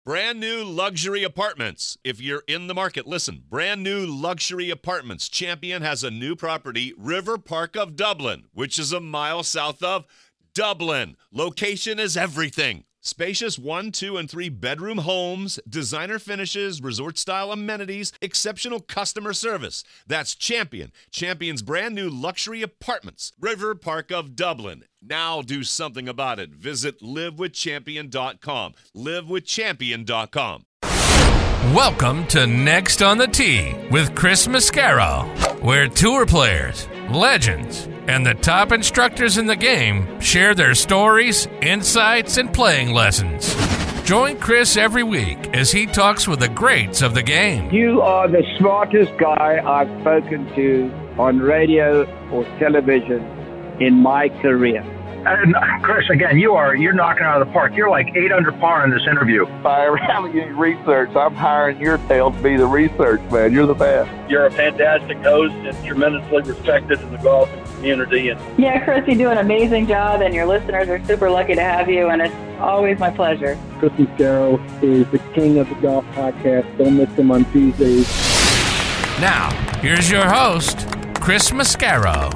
Brand new luxury apartments. If you're in the market, listen. Brand new luxury apartments. Champion has a new property, River Park of Dublin, which is a mile south of Dublin. Location is everything. Spacious 1, 2, and 3 bedroom homes, designer finishes, resort-style amenities, exceptional customer service. That's Champion. Champion's brand new luxury apartments, River Park of Dublin. Now do something about it. Visit livewithchampion.com. Livewithchampion.com. Welcome to Next on the Tee with Chris Mascaro, where tour players, legends, and the top instructors in the game share their stories, insights, and playing lessons. Join Chris every week as he talks with the greats of the game. You are the smartest guy I've spoken to on radio or television in my career. And Chris, again, you're knocking out of the park. You're like 8 under par in this interview. If I ever have any research, I'm hiring your tail to be the research man. You're the best. You're a fantastic host and tremendously respected in the golf community. Yeah, Chris, you do an amazing job, and your listeners are super lucky to have you, and it's always my pleasure. Chris Mascaro is the king of the golf podcast. Don't miss him on Tuesdays. Now, here's your host, Chris Mascaro.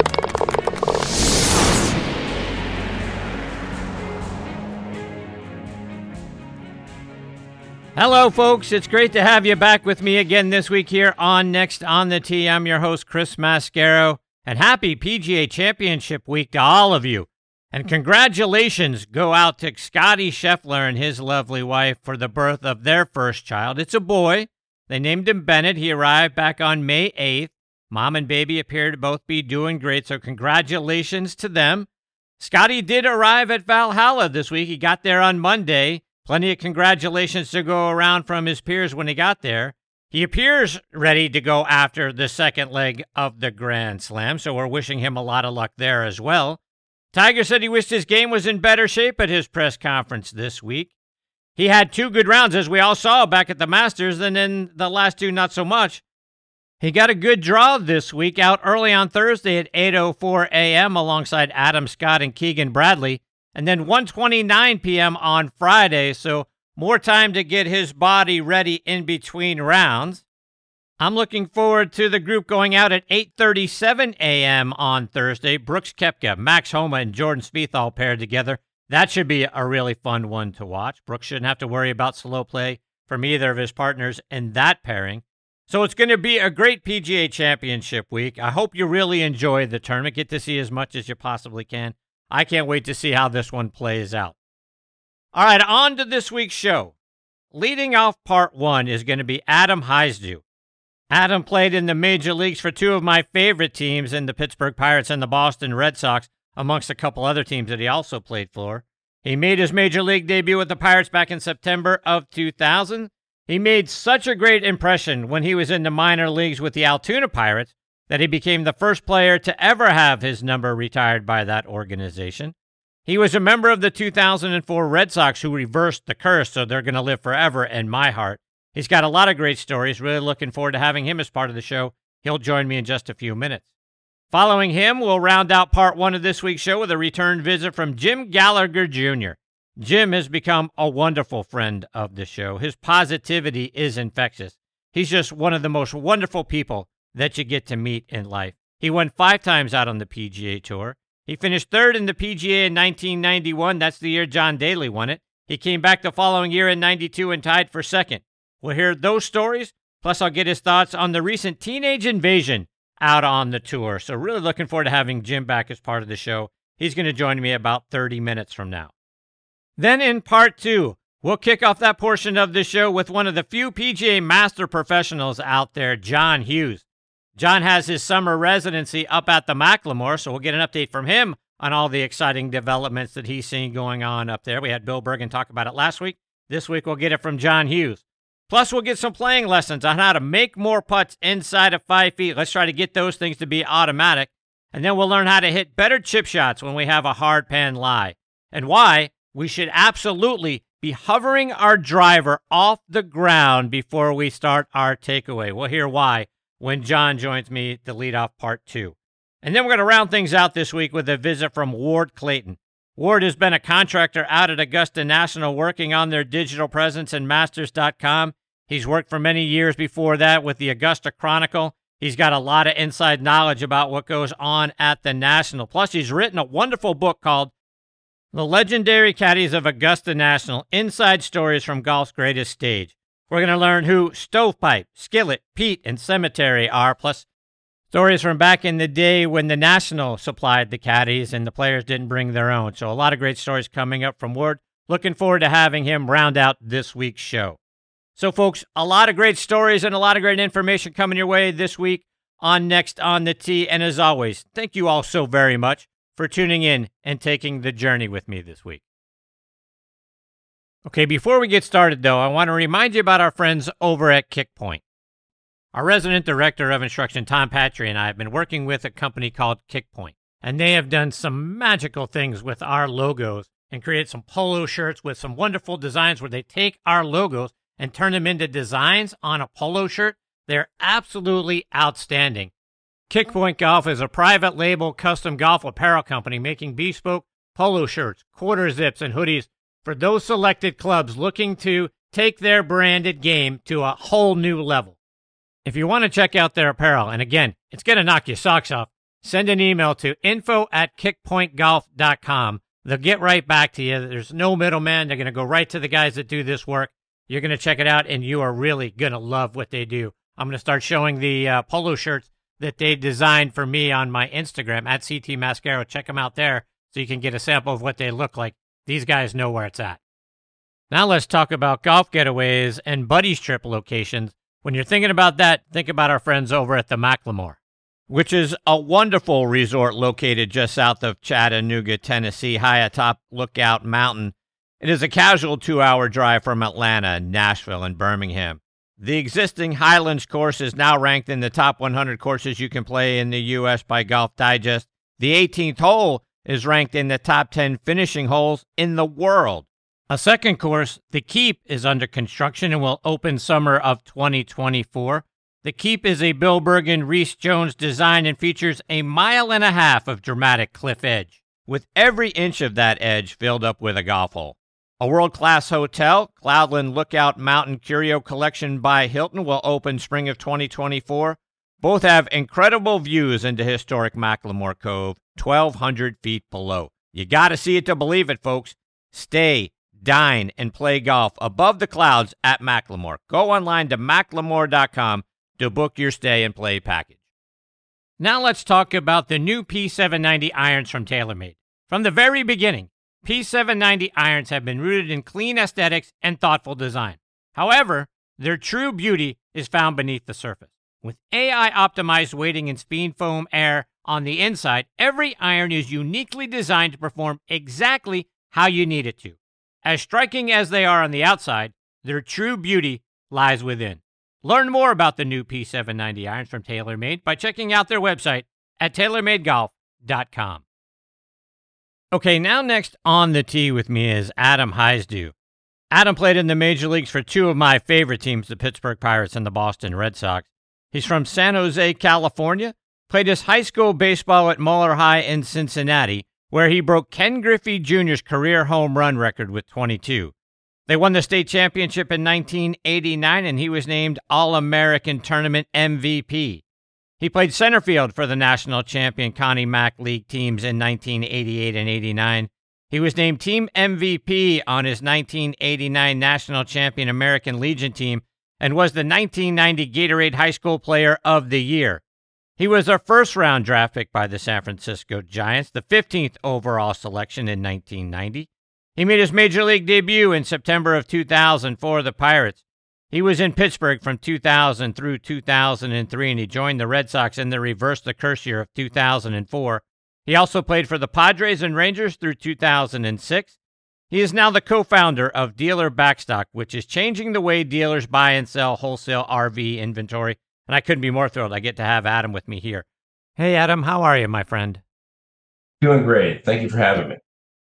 Hello, folks. It's great to have you back with me again this week here on Next on the Tee. I'm your host, Chris Mascaro, and happy PGA Championship week to all of you. And congratulations go out to Scotty Scheffler and his lovely wife for the birth of their first child. It's a boy. They named him Bennett. He arrived back on May 8th. Mom and baby appear to both be doing great, so congratulations to them. Scotty did arrive at Valhalla this week. He got there on Monday. Plenty of congratulations to go around from his peers when he got there. He appears ready to go after the second leg of the Grand Slam, so we're wishing him a lot of luck there as well. Tiger said he wished his game was in better shape at his press conference this week. He had 2 good rounds, as we all saw back at the Masters, and then the last 2 not so much. He got a good draw this week out early on Thursday at 8:04 a.m. alongside Adam Scott and Keegan Bradley. And then 1:29 p.m. on Friday, so more time to get his body ready in between rounds. I'm looking forward to the group going out at 8:37 a.m. on Thursday. Brooks Koepka, Max Homa, and Jordan Spieth all paired together. That should be a really fun one to watch. Brooks shouldn't have to worry about slow play from either of his partners in that pairing. So it's going to be a great PGA Championship week. I hope you really enjoy the tournament. Get to see as much as you possibly can. I can't wait to see how this one plays out. All right, on to this week's show. Leading off part 1 is going to be Adam Hajdu. Adam played in the major leagues for 2 of my favorite teams in the Pittsburgh Pirates and the Boston Red Sox, amongst a couple other teams that he also played for. He made his major league debut with the Pirates back in September of 2000. He made such a great impression when he was in the minor leagues with the Altoona Pirates that he became the first player to ever have his number retired by that organization. He was a member of the 2004 Red Sox who reversed the curse, so they're going to live forever in my heart. He's got a lot of great stories. Really looking forward to having him as part of the show. He'll join me in just a few minutes. Following him, we'll round out part 1 of this week's show with a return visit from Jim Gallagher Jr. Jim has become a wonderful friend of the show. His positivity is infectious. He's just one of the most wonderful people that you get to meet in life. He won 5 times out on the PGA Tour. He finished 3rd in the PGA in 1991. That's the year John Daly won it. He came back the following year in 92 and tied for 2nd. We'll hear those stories, plus I'll get his thoughts on the recent teenage invasion out on the tour. So really looking forward to having Jim back as part of the show. He's going to join me about 30 minutes from now. Then in part 2, we'll kick off that portion of the show with one of the few PGA Master professionals out there, John Hughes. John has his summer residency up at the Macklemore, so we'll get an update from him on all the exciting developments that he's seeing going on up there. We had Bill Bergen talk about it last week. This week we'll get it from John Hughes. Plus we'll get some playing lessons on how to make more putts inside of 5 feet. Let's try to get those things to be automatic. And then we'll learn how to hit better chip shots when we have a hard pan lie. And why we should absolutely be hovering our driver off the ground before we start our takeaway. We'll hear why when John joins me to lead off part 2. And then we're going to round things out this week with a visit from Ward Clayton. Ward has been a contractor out at Augusta National working on their digital presence and Masters.com. He's worked for many years before that with the Augusta Chronicle. He's got a lot of inside knowledge about what goes on at the National. Plus, he's written a wonderful book called The Legendary Caddies of Augusta National, Inside Stories from Golf's Greatest Stage. We're going to learn who Stovepipe, Skillet, Pete, and Cemetery are, plus stories from back in the day when the National supplied the caddies and the players didn't bring their own. So a lot of great stories coming up from Ward. Looking forward to having him round out this week's show. So, folks, a lot of great stories and a lot of great information coming your way this week on Next on the Tee. And as always, thank you all so very much for tuning in and taking the journey with me this week. Okay, before we get started, though, I want to remind you about our friends over at Kickpoint. Our resident director of instruction, Tom Patry, and I have been working with a company called Kickpoint, and they have done some magical things with our logos and created some polo shirts with some wonderful designs where they take our logos and turn them into designs on a polo shirt. They're absolutely outstanding. Kickpoint Golf is a private label custom golf apparel company making bespoke polo shirts, quarter zips, and hoodies for those selected clubs looking to take their branded game to a whole new level. If you want to check out their apparel, and again, it's going to knock your socks off, send an email to info@kickpointgolf.com. They'll get right back to you. There's no middleman. They're going to go right to the guys that do this work. You're going to check it out, and you are really going to love what they do. I'm going to start showing the polo shirts that they designed for me on my Instagram, @CTMascaro. Check them out there so you can get a sample of what they look like. These guys know where it's at. Now let's talk about golf getaways and buddies trip locations. When you're thinking about that, think about our friends over at the Macklemore, which is a wonderful resort located just south of Chattanooga, Tennessee, high atop Lookout Mountain. It is a casual 2-hour drive from Atlanta, Nashville, and Birmingham. The existing Highlands course is now ranked in the top 100 courses you can play in the U.S. by Golf Digest. The 18th hole is ranked in the top 10 finishing holes in the world. A second course, The Keep, is under construction and will open summer of 2024. The Keep is a Bill Bergen, Reese Jones design and features a 1.5 miles of dramatic cliff edge, with every inch of that edge filled up with a golf hole. A world-class hotel, Cloudland Lookout Mountain Curio Collection by Hilton, will open spring of 2024. Both have incredible views into historic Macklemore Cove, 1,200 feet below. You got to see it to believe it, folks. Stay, dine, and play golf above the clouds at Macklemore. Go online to macklemore.com to book your stay and play package. Now let's talk about the new P790 irons from TaylorMade. From the very beginning, P790 irons have been rooted in clean aesthetics and thoughtful design. However, their true beauty is found beneath the surface. With AI-optimized weighting and speed foam air on the inside, every iron is uniquely designed to perform exactly how you need it to. As striking as they are on the outside, their true beauty lies within. Learn more about the new P790 irons from TaylorMade by checking out their website at TaylorMadeGolf.com. Okay, now next on the tee with me is Adam Hyzdu. Adam played in the major leagues for two of my favorite teams, the Pittsburgh Pirates and the Boston Red Sox. He's from San Jose, California, played his high school baseball at Muller High in Cincinnati, where he broke Ken Griffey Jr.'s career home run record with 22. They won the state championship in 1989, and he was named All-American Tournament MVP. He played center field for the national champion Connie Mack League teams in 1988 and 89. He was named Team MVP on his 1989 national champion American Legion team and was the 1990 Gatorade High School Player of the Year. He was a first-round draft pick by the San Francisco Giants, the 15th overall selection in 1990. He made his major league debut in September of 2000 for the Pirates. He was in Pittsburgh from 2000 through 2003, and he joined the Red Sox in the reverse the curse year of 2004. He also played for the Padres and Rangers through 2006. He is now the co-founder of Dealer Backstock, which is changing the way dealers buy and sell wholesale RV inventory. And I couldn't be more thrilled I get to have Adam with me here. Hey, Adam, how are you, my friend? Doing great. Thank you for having me.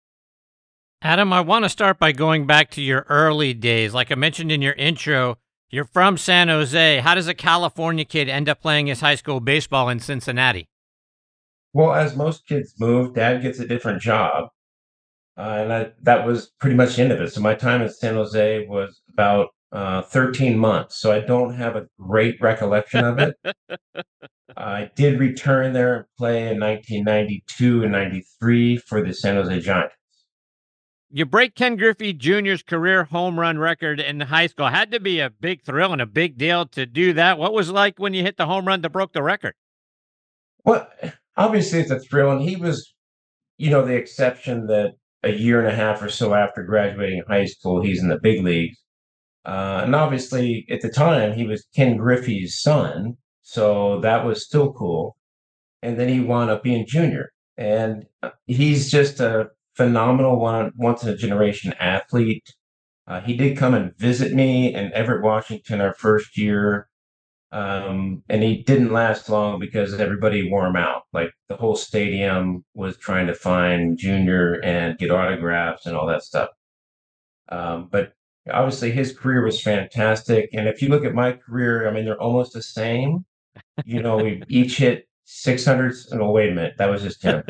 Adam, I want to start by going back to your early days. Like I mentioned in your intro, you're from San Jose. How does a California kid end up playing his high school baseball in Cincinnati? Well, as most kids move, Dad gets a different job. that was pretty much the end of it. So my time in San Jose was about 13 months. So I don't have a great recollection of it. I did return there and play in 1992 and 93 for the San Jose Giants. You break Ken Griffey Jr.'s career home run record in high school. Had to be a big thrill and a big deal to do that. What was it like when you hit the home run that broke the record? Well, obviously it's a thrill, and he was, the exception that a year and a half or so after graduating high school, he's in the big leagues. And obviously, at the time, he was Ken Griffey's son, so that was still cool. And then he wound up being junior, and he's just a phenomenal once in a generation athlete. He did come and visit me in Everett, Washington, our first year. And he didn't last long because everybody wore him out. Like the whole stadium was trying to find Junior and get autographs and all that stuff. But obviously his career was fantastic. And if you look at my career, I mean, they're almost the same. We each hit 600. Oh, wait a minute. That was just him.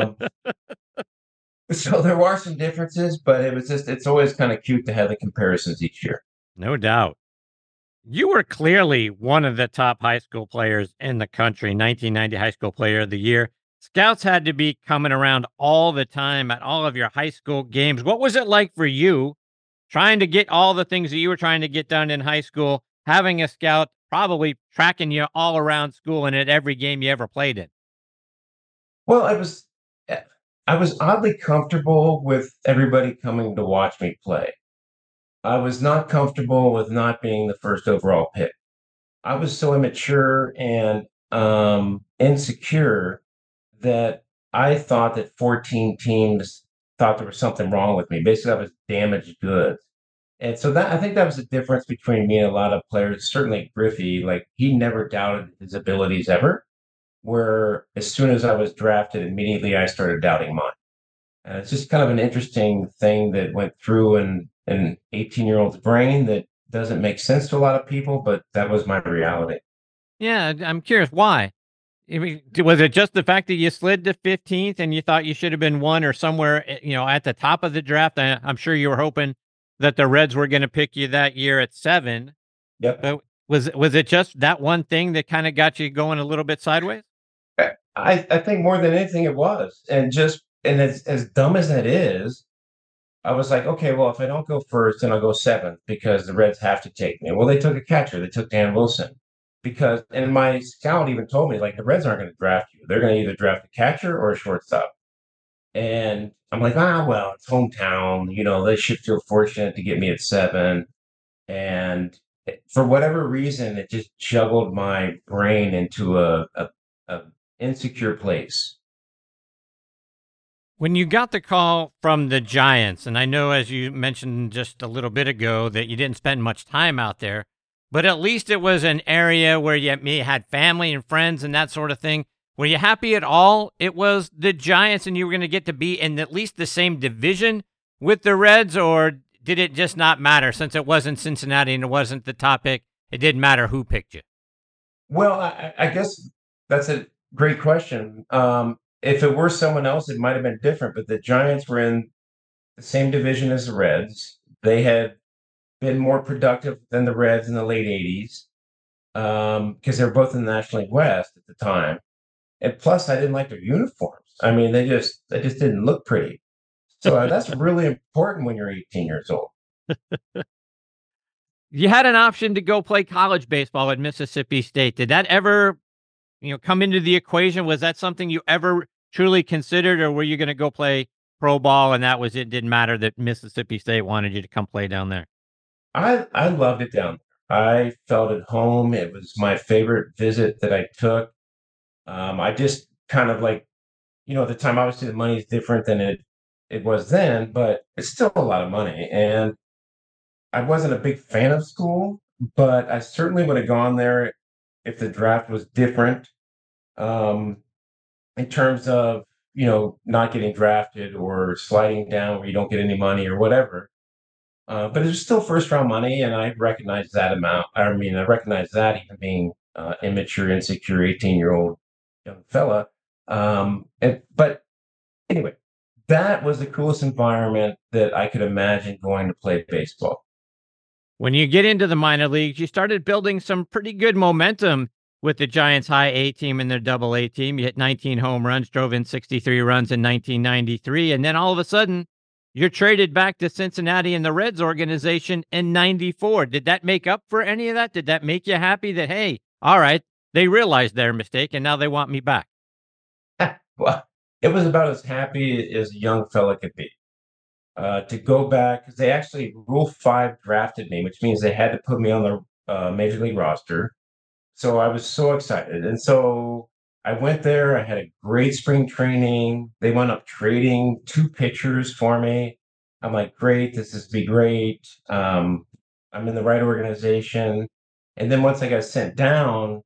So there are some differences, but it's always kind of cute to have the comparisons each year. No doubt. You were clearly one of the top high school players in the country, 1990 High School Player of the Year. Scouts had to be coming around all the time at all of your high school games. What was it like for you trying to get all the things that you were trying to get done in high school, having a scout probably tracking you all around school and at every game you ever played in? Well, I was oddly comfortable with everybody coming to watch me play. I was not comfortable with not being the first overall pick. I was so immature and insecure that I thought that 14 teams thought there was something wrong with me. Basically, I was damaged goods. And so I think that was the difference between me and a lot of players. Certainly Griffey, like he never doubted his abilities ever. Where as soon as I was drafted, immediately I started doubting mine. And it's just kind of an interesting thing that went through an 18-year-old's brain that doesn't make sense to a lot of people, but that was my reality. Yeah, I'm curious why. I mean, was it just the fact that you slid to 15th and you thought you should have been 1 or somewhere, at the top of the draft? I'm sure you were hoping that the Reds were going to pick you that year at 7. Yep. But was it just that one thing that kind of got you going a little bit sideways? I think more than anything it was. And as dumb as that is, I was like, okay, well, if I don't go first, then I'll go 7th because the Reds have to take me. Well, they took a catcher. They took Dan Wilson and my scout even told me, like, the Reds aren't going to draft you. They're going to either draft a catcher or a shortstop. And I'm like, well, it's hometown. They should feel fortunate to get me at 7. And for whatever reason, it just juggled my brain into a insecure place. When you got the call from the Giants, and I know, as you mentioned just a little bit ago, that you didn't spend much time out there, but at least it was an area where you had family and friends and that sort of thing. Were you happy at all it was the Giants and you were going to get to be in at least the same division with the Reds, or did it just not matter since it wasn't Cincinnati and it wasn't the top pick? It didn't matter who picked you. Well, I guess that's a great question. If it were someone else, it might have been different, but the Giants were in the same division as the Reds. They had been more productive than the Reds in the late 80s because they were both in the National League West at the time. And plus, I didn't like their uniforms. I mean, they just didn't look pretty. So that's really important when you're 18 years old. You had an option to go play college baseball at Mississippi State. Did that ever come into the equation? Was that something you ever truly considered, or were you going to go play pro ball and that was it? Didn't matter that Mississippi State wanted you to come play down there? I loved it down there. I felt at home. It was my favorite visit that I took. I just kind of like, at the time, obviously the money is different than it was then, but it's still a lot of money. And I wasn't a big fan of school, but I certainly would have gone there if the draft was different in terms of, not getting drafted or sliding down where you don't get any money or whatever. But it was still first round money, and I recognize that amount. I recognize that even being immature, insecure, 18-year-old young fella. But anyway, that was the coolest environment that I could imagine going to play baseball. When you get into the minor leagues, you started building some pretty good momentum with the Giants' high A team and their double A team. You hit 19 home runs, drove in 63 runs in 1993. And then all of a sudden, you're traded back to Cincinnati and the Reds organization in 94. Did that make up for any of that? Did that make you happy that, hey, all right, they realized their mistake and now they want me back? Well, it was about as happy as a young fella could be. To go back, because they actually Rule 5 drafted me, which means they had to put me on the Major League roster. So I was so excited. And so I went there. I had a great spring training. They wound up trading 2 pitchers for me. I'm like, great, this is be great. I'm in the right organization. And then once I got sent down,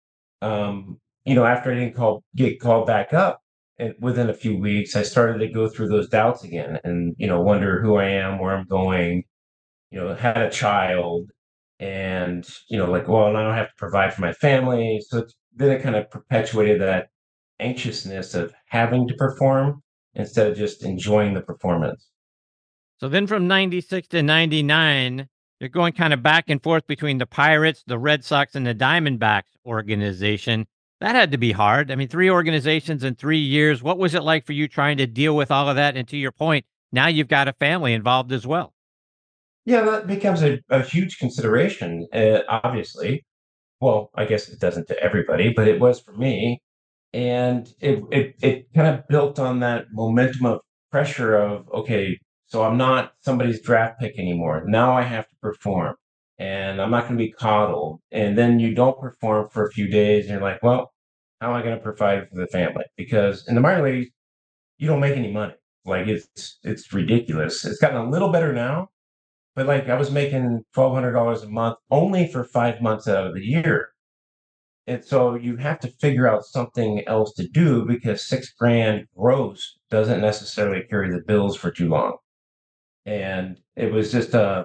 after I didn't get called back up, and within a few weeks, I started to go through those doubts again and, wonder who I am, where I'm going, had a child and, like, well, now I have to provide for my family. So then it kind of perpetuated that anxiousness of having to perform instead of just enjoying the performance. So then from 96 to 99, you're going kind of back and forth between the Pirates, the Red Sox, and the Diamondbacks organization. That had to be hard. I mean, 3 organizations in 3 years. What was it like for you trying to deal with all of that? And to your point, now you've got a family involved as well. Yeah, that becomes a huge consideration, obviously. Well, I guess it doesn't to everybody, but it was for me. And it kind of built on that momentum of pressure of, okay, so I'm not somebody's draft pick anymore. Now I have to perform and I'm not going to be coddled. And then you don't perform for a few days and you're like, well, how am I going to provide for the family? Because in the minor leagues, you don't make any money. Like it's ridiculous. It's gotten a little better now, but like I was making $1,200 a month only for 5 months out of the year. And so you have to figure out something else to do because $6,000 gross doesn't necessarily carry the bills for too long. And it was just a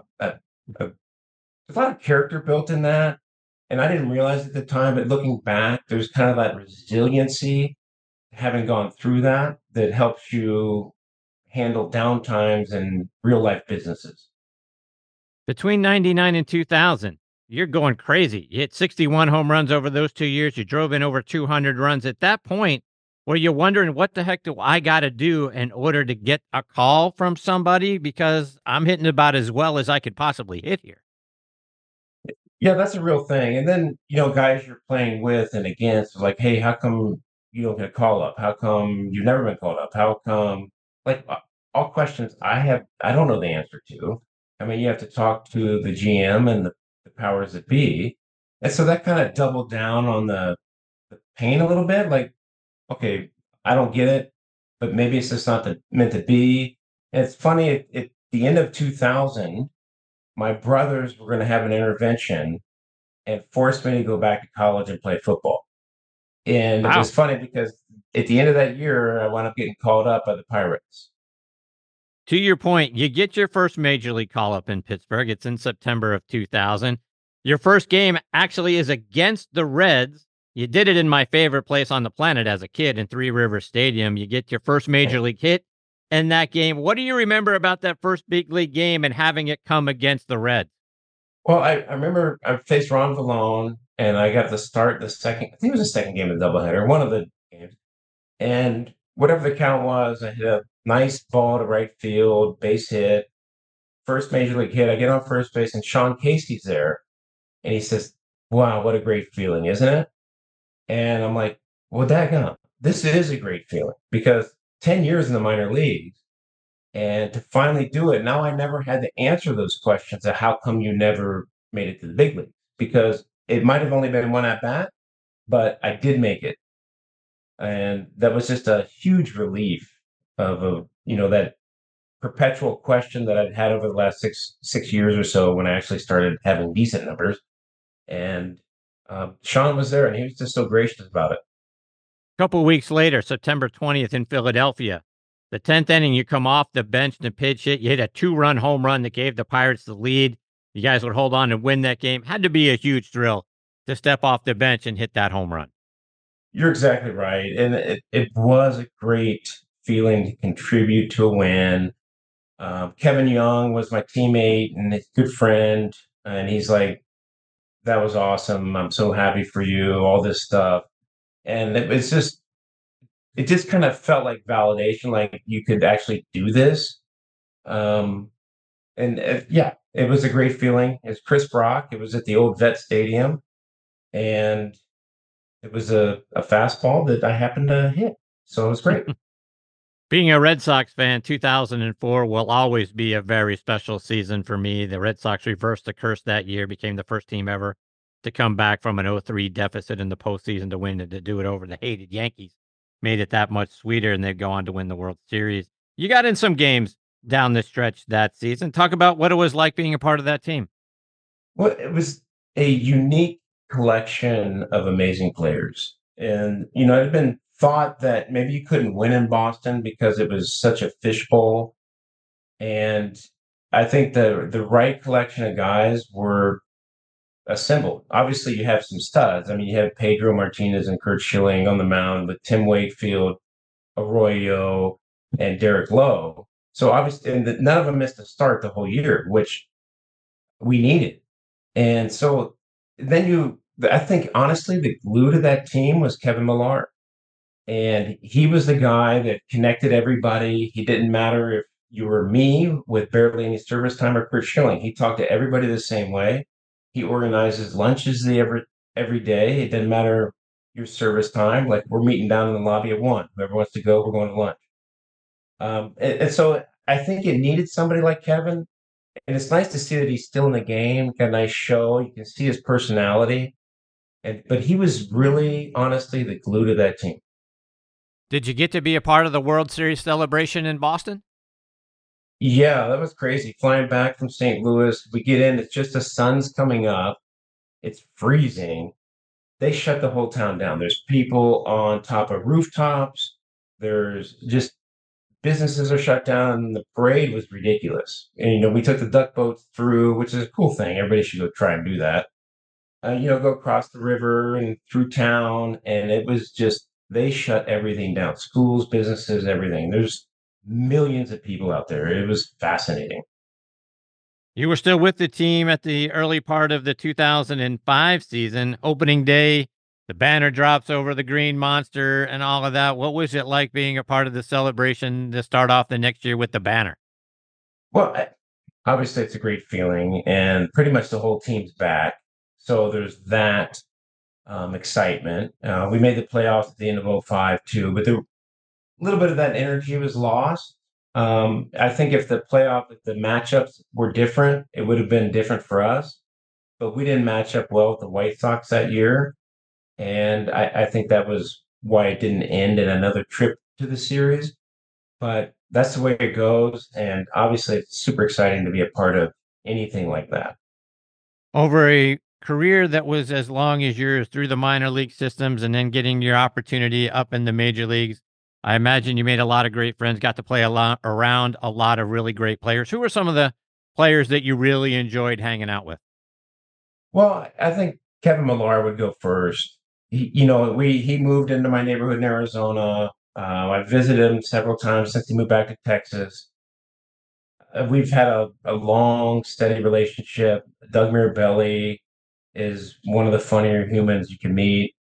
lot of character built in that. And I didn't realize at the time, but looking back, there's kind of that resiliency, having gone through that helps you handle downtimes in real life businesses. Between 99 and 2000, you're going crazy. You hit 61 home runs over those 2 years. You drove in over 200 runs. At that point, were you wondering, what the heck do I got to do in order to get a call from somebody? Because I'm hitting about as well as I could possibly hit here. Yeah, that's a real thing. And then, guys you're playing with and against, like, hey, how come you don't get a call up? How come you've never been called up? How come, like, all questions I don't know the answer to. I mean, you have to talk to the GM and the powers that be. And so that kind of doubled down on the pain a little bit. Like, okay, I don't get it, but maybe it's just not meant to be. And it's funny, at the end of 2000, my brothers were going to have an intervention and force me to go back to college and play football. And Wow. It was funny because at the end of that year, I wound up getting called up by the Pirates. To your point, you get your first major league call-up in Pittsburgh. It's in September of 2000. Your first game actually is against the Reds. You did it in my favorite place on the planet as a kid in Three Rivers Stadium. You get your first major league hit in that game. What do you remember about that first big league game and having it come against the Reds? Well, I remember I faced Ron Vallone, and I got to start the second, I think it was the second game of the doubleheader, one of the games. And whatever the count was, I hit a nice ball to right field, base hit, first major league hit. I get on first base, and Sean Casey's there. And he says, wow, what a great feeling, isn't it? And I'm like, well, daggone, this is a great feeling because 10 years in the minor leagues and to finally do it. Now I never had to answer those questions of how come you never made it to the big league, because it might have only been one at bat, but I did make it. And that was just a huge relief of that perpetual question that I'd had over the last six years or so when I actually started having decent numbers. And Sean was there, and he was just so gracious about it. A couple of weeks later, September 20th in Philadelphia, the 10th inning, you come off the bench and pitch hit. You hit a 2-run home run that gave the Pirates the lead. You guys would hold on and win that game. Had to be a huge thrill to step off the bench and hit that home run. You're exactly right. And it was a great feeling to contribute to a win. Kevin Young was my teammate and a good friend, and he's like, "That was awesome. I'm so happy for you." All this stuff, and it just kind of felt like validation, like you could actually do this. Um, and yeah, it was a great feeling. It's Chris Brock. It was at the old Vet Stadium, and it was a fastball that I happened to hit. So it was great. Being a Red Sox fan, 2004 will always be a very special season for me. The Red Sox reversed the curse that year, became the first team ever to come back from an 0-3 deficit in the postseason to win and to do it over the hated Yankees. Made it that much sweeter, and they'd go on to win the World Series. You got in some games down the stretch that season. Talk about what it was like being a part of that team. Well, it was a unique collection of amazing players. And, it had been thought that maybe you couldn't win in Boston because it was such a fishbowl. And I think the right collection of guys were assembled. Obviously, you have some studs. I mean, you have Pedro Martinez and Curt Schilling on the mound with Tim Wakefield, Arroyo, and Derek Lowe. So obviously, and none of them missed a start the whole year, which we needed. And so then I think honestly, the glue to that team was Kevin Millar. And he was the guy that connected everybody. He didn't matter if you were me with barely any service time or Curt Schilling. He talked to everybody the same way. He organizes lunches every day. It didn't matter your service time. Like, we're meeting down in the lobby at 1. Whoever wants to go, we're going to lunch. And so I think it needed somebody like Kevin. And it's nice to see that he's still in the game. Got a nice show. You can see his personality. But he was really, honestly, the glue to that team. Did you get to be a part of the World Series celebration in Boston? Yeah, that was crazy. Flying back from St. Louis, we get in, it's just the sun's coming up. It's freezing. They shut the whole town down. There's people on top of rooftops. There's just businesses are shut down. The parade was ridiculous. And, we took the duck boats through, which is a cool thing. Everybody should go try and do that. Go across the river and through town. And it was just, they shut everything down. Schools, businesses, everything. There's millions of people out there. It was fascinating. You were still with the team at the early part of the 2005 season. Opening day, the banner drops over the Green Monster and all of that. What was it like being a part of the celebration to start off the next year with the banner? Well, obviously it's a great feeling, and pretty much the whole team's back. So there's that excitement. We made the playoffs at the end of 2005 too, but a little bit of that energy was lost. I think if the matchups were different, it would have been different for us. But we didn't match up well with the White Sox that year. And I think that was why it didn't end in another trip to the series. But that's the way it goes. And obviously, it's super exciting to be a part of anything like that. Over a career that was as long as yours through the minor league systems and then getting your opportunity up in the major leagues, I imagine you made a lot of great friends, got to play around a lot of really great players. Who were some of the players that you really enjoyed hanging out with? Well, I think Kevin Millar would go first. He moved into my neighborhood in Arizona. I visited him several times since he moved back to Texas. We've had a long, steady relationship. Doug Mirabelli is one of the funnier humans you can meet.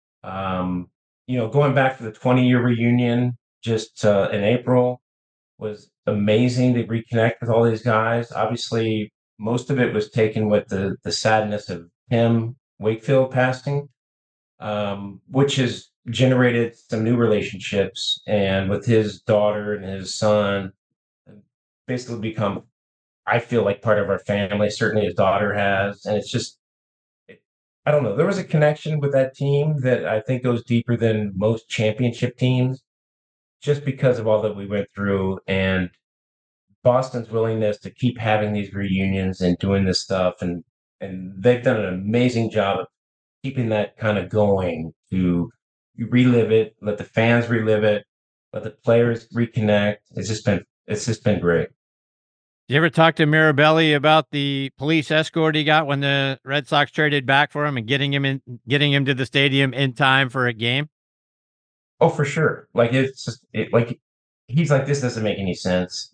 Going back to the 20-year reunion just in April was amazing to reconnect with all these guys. Obviously, most of it was taken with the sadness of Tim Wakefield passing, which has generated some new relationships. And with his daughter and his son, basically become, I feel like, part of our family. Certainly his daughter has. And it's just, I don't know. There was a connection with that team that I think goes deeper than most championship teams, just because of all that we went through and Boston's willingness to keep having these reunions and doing this stuff. And they've done an amazing job of keeping that kind of going, to relive it, let the fans relive it, let the players reconnect. It's just been great. You ever talk to Mirabelli about the police escort he got when the Red Sox traded back for him and getting him to the stadium in time for a game? Oh, for sure. Like, he's like, this doesn't make any sense.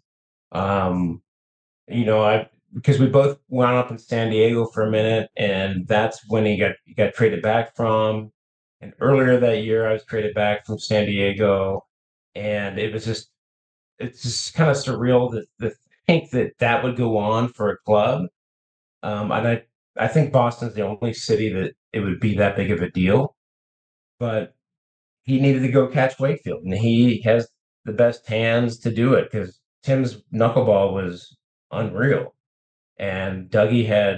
Because we both wound up in San Diego for a minute, and that's when he got traded back from. And earlier that year, I was traded back from San Diego, and it's just kind of surreal to think that would go on for a club. And I think Boston's the only city that it would be that big of a deal. But he needed to go catch Wakefield, and he has the best hands to do it because Tim's knuckleball was unreal. And Dougie had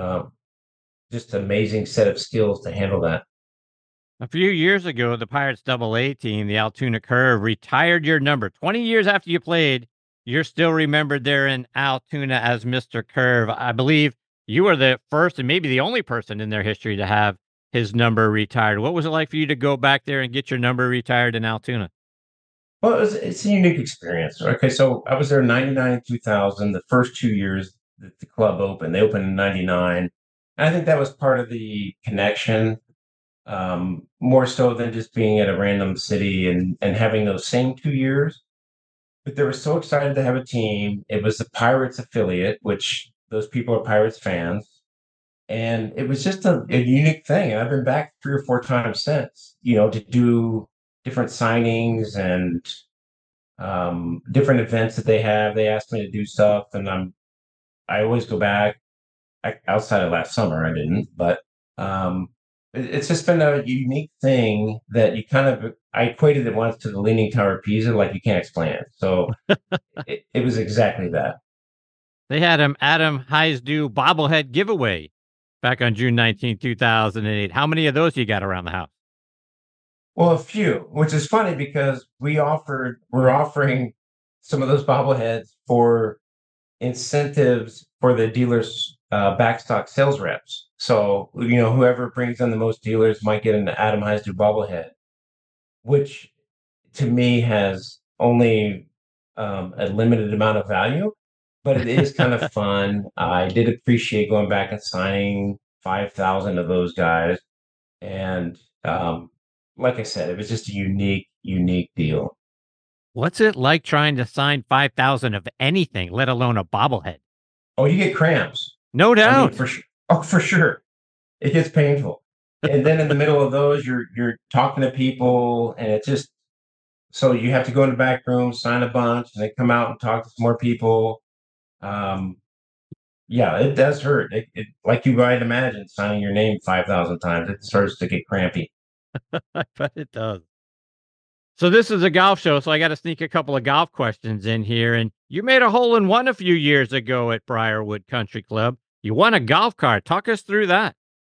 just an amazing set of skills to handle that. A few years ago, the Pirates AA team, the Altoona Curve, retired your number. 20 years after you played, you're still remembered there in Altoona as Mr. Curve. I believe you were the first and maybe the only person in their history to have his number retired. What was it like for you to go back there and get your number retired in Altoona? Well, it's a unique experience. Okay, so I was there in 99 and 2000, the first 2 years that the club opened. They opened in 99. And I think that was part of the connection, more so than just being at a random city and having those same 2 years. But they were so excited to have a team. It was the Pirates affiliate, which those people are Pirates fans. And it was just a unique thing. And I've been back 3 or 4 times since, to do different signings and different events that they have. They asked me to do stuff, and I always go back. Outside of last summer, I didn't, but it's just been a unique thing that I equated it once to the Leaning Tower of Pisa, like you can't explain it. So it was exactly that. They had an Adam Heisdu bobblehead giveaway back on June 19, 2008. How many of those you got around the house? Well, a few, which is funny because we're offering some of those bobbleheads for incentives for the dealers' backstock sales reps. So, whoever brings in the most dealers might get an Adam Heisdu bobblehead, which to me has only a limited amount of value, but it is kind of fun. I did appreciate going back and signing 5,000 of those guys. And like I said, it was just a unique deal. What's it like trying to sign 5,000 of anything, let alone a bobblehead? Oh, you get cramps. No doubt. I mean, for sure. Oh, for sure. It gets painful. And then in the middle of those, you're talking to people, and it just, so you have to go in the back room, sign a bunch, and then come out and talk to some more people. Yeah, it does hurt. It like you might imagine, signing your name 5,000 times, it starts to get crampy. I bet it does. So this is a golf show, so I got to sneak a couple of golf questions in here. And you made a hole-in-one a few years ago at Briarwood Country Club. You won a golf cart. Talk us through that.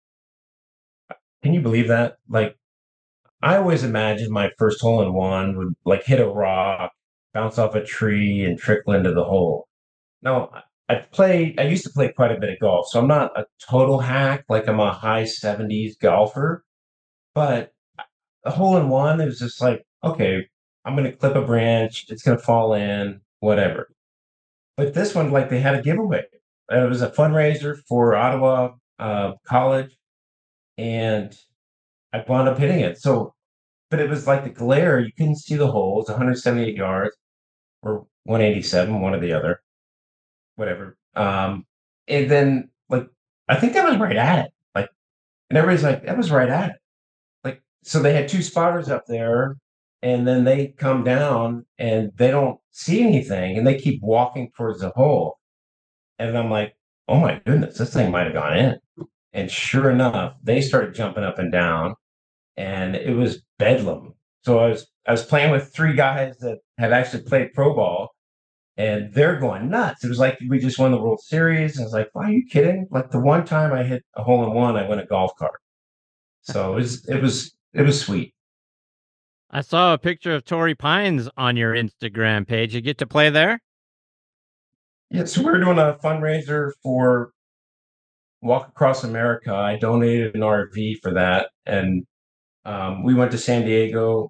Can you believe that? Like, I always imagined my first hole-in-one would hit a rock, bounce off a tree, and trickle into the hole. No, I used to play quite a bit of golf, so I'm not a total hack, like I'm a high 70s golfer, but a hole-in-one, it was just like, okay, I'm going to clip a branch, it's going to fall in, whatever. But this one, they had a giveaway. It was a fundraiser for Ottawa College, and I wound up hitting it. So, but it was like the glare, you couldn't see the hole. It's 178 yards or 187, one or the other, whatever. And then, I think that was right at it. And everybody's like, that was right at it. So they had 2 spotters up there, and then they come down and they don't see anything, and they keep walking towards the hole. And I'm like, oh my goodness, this thing might have gone in. And sure enough, they started jumping up and down, and it was bedlam. So I was playing with 3 guys that had actually played pro ball, and they're going nuts. It was like we just won the World Series. And I was like, why are you kidding? Like the one time I hit a hole-in-one, I won a golf cart. So it was sweet. I saw a picture of Torrey Pines on your Instagram page. You get to play there? Yeah, so we're doing a fundraiser for Walk Across America. I donated an RV for that, and we went to San Diego,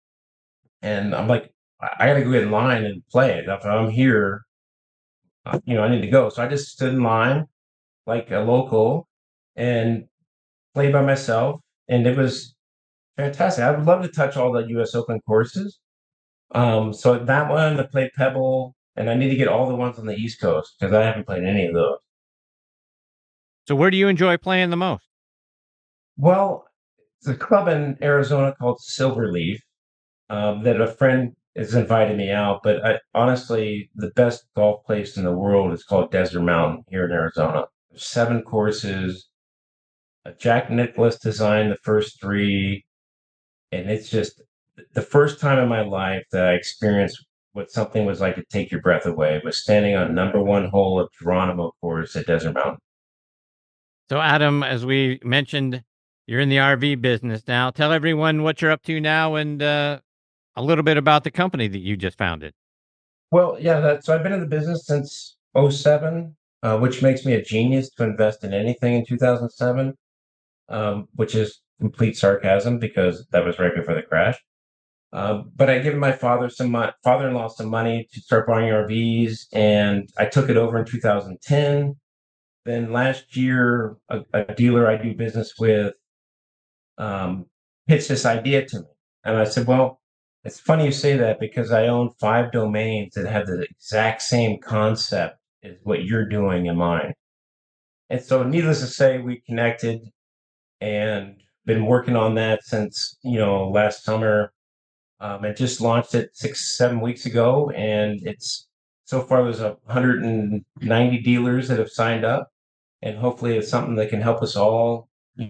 and I'm like, I got to go get in line and play it. If I'm here, I need to go. So I just stood in line like a local and played by myself, and it was fantastic. I would love to touch all the U.S. Open courses, So that one, I played Pebble, and I need to get all the ones on the East Coast because I haven't played any of those. So where do you enjoy playing the most? Well, it's a club in Arizona called Silverleaf that a friend has invited me out. But honestly, the best golf place in the world is called Desert Mountain here in Arizona. There's 7 courses. Jack Nicklaus designed the first 3, and it's just the first time in my life that I experienced what something was like to take your breath away was standing on number 1 hole of Geronimo course at Desert Mountain. So, Adam, as we mentioned, you're in the RV business now. Tell everyone what you're up to now and a little bit about the company that you just founded. Well, yeah, so I've been in the business since 2007, which makes me a genius to invest in anything in 2007, which is complete sarcasm because that was right before the crash. But I gave my father-in-law some money to start buying RVs, and I took it over in 2010. Then last year, a dealer I do business with pitched this idea to me. And I said, well, it's funny you say that because I own 5 domains that have the exact same concept as what you're doing in mine. And so needless to say, we connected and been working on that since, last summer. I just launched it 6-7 weeks ago, and so far there's 190 dealers that have signed up, and hopefully it's something that can help us all,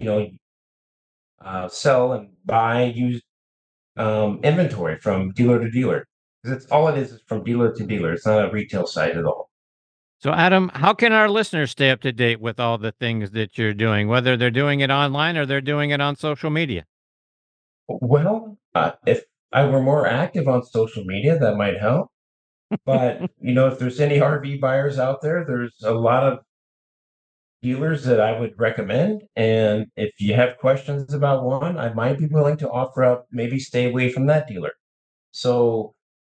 sell and buy used inventory from dealer to dealer. Because all it is from dealer to dealer. It's not a retail site at all. So, Adam, how can our listeners stay up to date with all the things that you're doing, whether they're doing it online or they're doing it on social media? Well, if I were more active on social media, that might help. But, if there's any RV buyers out there, there's a lot of dealers that I would recommend. And if you have questions about one, I might be willing to offer up, maybe stay away from that dealer. So,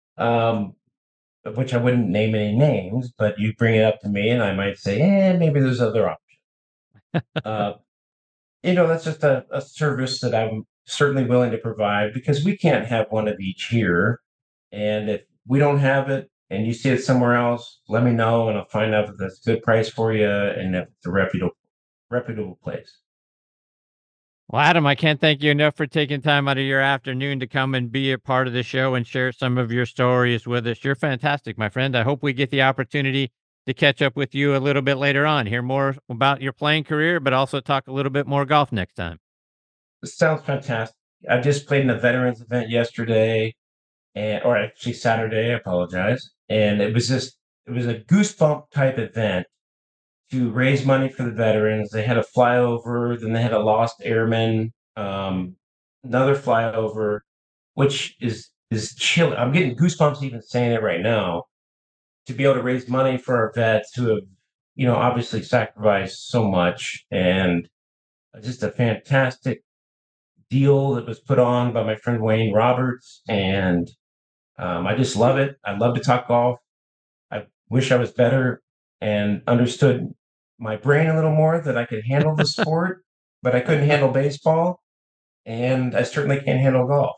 which I wouldn't name any names, but you bring it up to me and I might say, maybe there's other options. That's just a service that I'm certainly willing to provide because we can't have one of each here. And if we don't have it and you see it somewhere else, let me know and I'll find out if that's a good price for you and if it's a reputable place. Well, Adam, I can't thank you enough for taking time out of your afternoon to come and be a part of the show and share some of your stories with us. You're fantastic, my friend. I hope we get the opportunity to catch up with you a little bit later on, hear more about your playing career, but also talk a little bit more golf next time. This sounds fantastic. I just played in a veterans event yesterday, or actually Saturday, I apologize. And it was a goosebump type event to raise money for the veterans. They had a flyover, then they had a lost airman, another flyover, which is chilling. I'm getting goosebumps even saying it right now. To be able to raise money for our vets who have, obviously sacrificed so much, and just a fantastic deal that was put on by my friend Wayne Roberts, and I just love it. I love to talk golf. I wish I was better and understood my brain a little more, that I could handle the sport, but I couldn't handle baseball, and I certainly can't handle golf.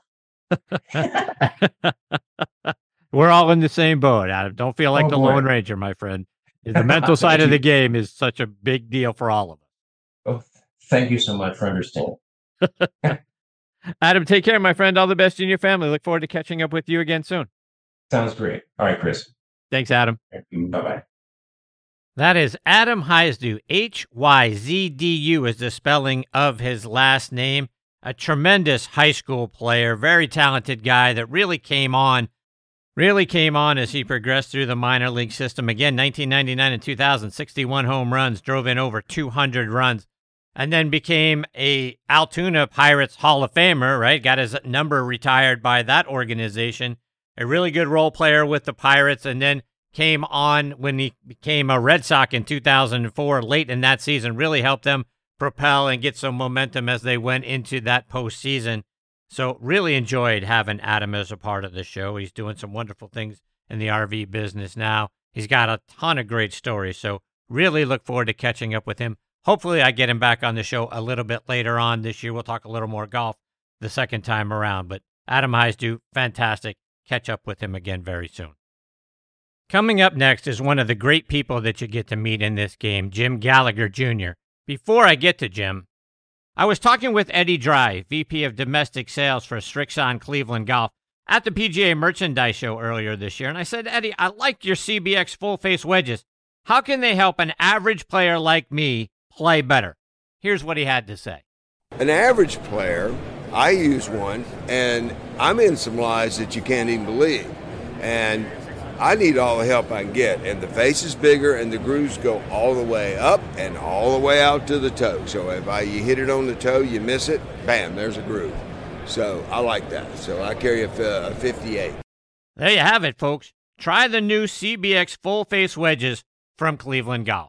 We're all in the same boat, Adam. Don't feel like the Lone Ranger, my friend. The mental side of the game is such a big deal for all of us. Oh, thank you so much for understanding. Adam, take care, my friend. All the best in your family. Look forward to catching up with you again soon. Sounds great. All right, Chris. Thanks, Adam. Bye-bye. That is Adam Hyzdu. Hyzdu is the spelling of his last name. A tremendous high school player, very talented guy that really came on as he progressed through the minor league system. Again, 1999 and 2000, 61 home runs, drove in over 200 runs, and then became a Altoona Pirates Hall of Famer, right? Got his number retired by that organization. A really good role player with the Pirates, and then came on when he became a Red Sox in 2004, late in that season, really helped them propel and get some momentum as they went into that postseason. So really enjoyed having Adam as a part of the show. He's doing some wonderful things in the RV business now. He's got a ton of great stories, so really look forward to catching up with him. Hopefully I get him back on the show a little bit later on this year. We'll talk a little more golf the second time around. But Adam Hyzdu, fantastic. catch up with him again very soon. Coming up next is one of the great people that you get to meet in this game, Jim Gallagher Jr. Before I get to Jim, I was talking with Eddie Dry, VP of Domestic Sales for Srixon Cleveland Golf, at the PGA Merchandise Show earlier this year, and I said, Eddie, I like your CBX full-face wedges. How can they help an average player like me play better? Here's what he had to say. An average player, I use one, and I'm in some lies that you can't even believe. And I need all the help I can get. And the face is bigger, and the grooves go all the way up and all the way out to the toe. So if you hit it on the toe, you miss it, bam, there's a groove. So I like that. So I carry a 58. There you have it, folks. Try the new CBX full-face wedges from Cleveland Golf.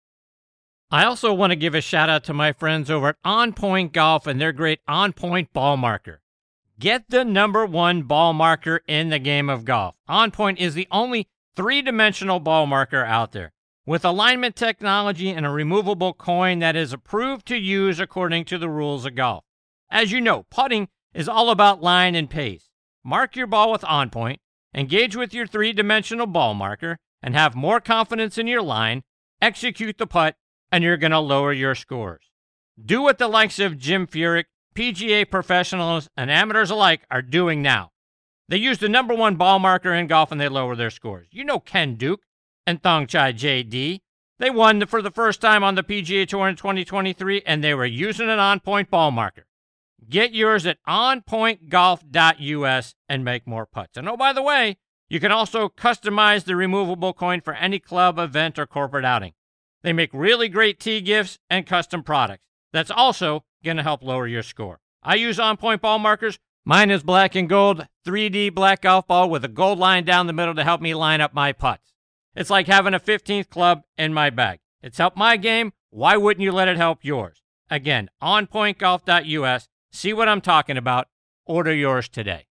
I also want to give a shout-out to my friends over at On Point Golf and their great On Point ball marker. Get the #1 ball marker in the game of golf. On Point is the only three-dimensional ball marker out there, with alignment technology and a removable coin that is approved to use according to the rules of golf. As you know, putting is all about line and pace. Mark your ball with On Point, engage with your three-dimensional ball marker, and have more confidence in your line, execute the putt, and you're going to lower your scores. Do what the likes of Jim Furyk, PGA professionals, and amateurs alike are doing now. They use the #1 ball marker in golf and they lower their scores. You know Ken Duke and Thongchai JD. They won for the first time on the PGA Tour in 2023, and they were using an On Point ball marker. Get yours at onpointgolf.us and make more putts. And oh, by the way, you can also customize the removable coin for any club, event, or corporate outing. They make really great tee gifts and custom products. That's also going to help lower your score. I use On Point ball markers. Mine is black and gold, 3D black golf ball with a gold line down the middle to help me line up my putts. It's like having a 15th club in my bag. It's helped my game. Why wouldn't you let it help yours? Again, onpointgolf.us. See what I'm talking about. Order yours today.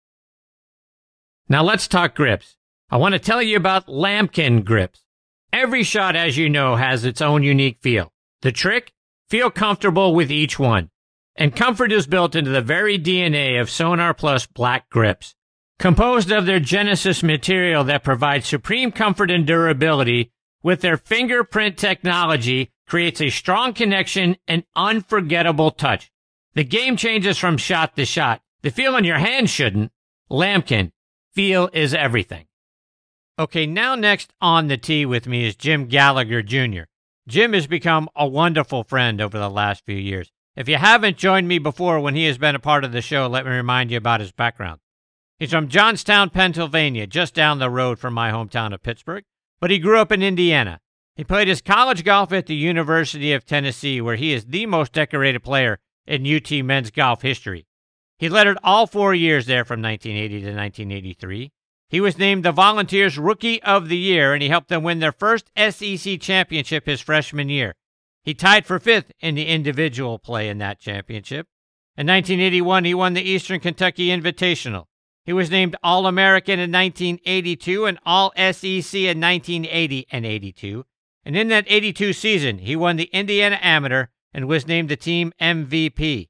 Now let's talk grips. I want to tell you about Lamkin grips. Every shot, as you know, has its own unique feel. The trick? Feel comfortable with each one. And comfort is built into the very DNA of Sonar Plus Black grips. Composed of their Genesis material that provides supreme comfort and durability, with their fingerprint technology, creates a strong connection and unforgettable touch. The game changes from shot to shot. The feel in your hand shouldn't. Lamkin, feel is everything. Okay, now next on the tee with me is Jim Gallagher Jr. Jim has become a wonderful friend over the last few years. If you haven't joined me before when he has been a part of the show, let me remind you about his background. He's from Johnstown, Pennsylvania, just down the road from my hometown of Pittsburgh, but he grew up in Indiana. He played his college golf at the University of Tennessee, where he is the most decorated player in UT men's golf history. He lettered all 4 years there from 1980 to 1983. He was named the Volunteers Rookie of the Year, and he helped them win their first SEC championship his freshman year. He tied for 5th in the individual play in that championship. In 1981, he won the Eastern Kentucky Invitational. He was named All-American in 1982 and All-SEC in 1980 and 82. And in that 82 season, he won the Indiana Amateur and was named the team MVP.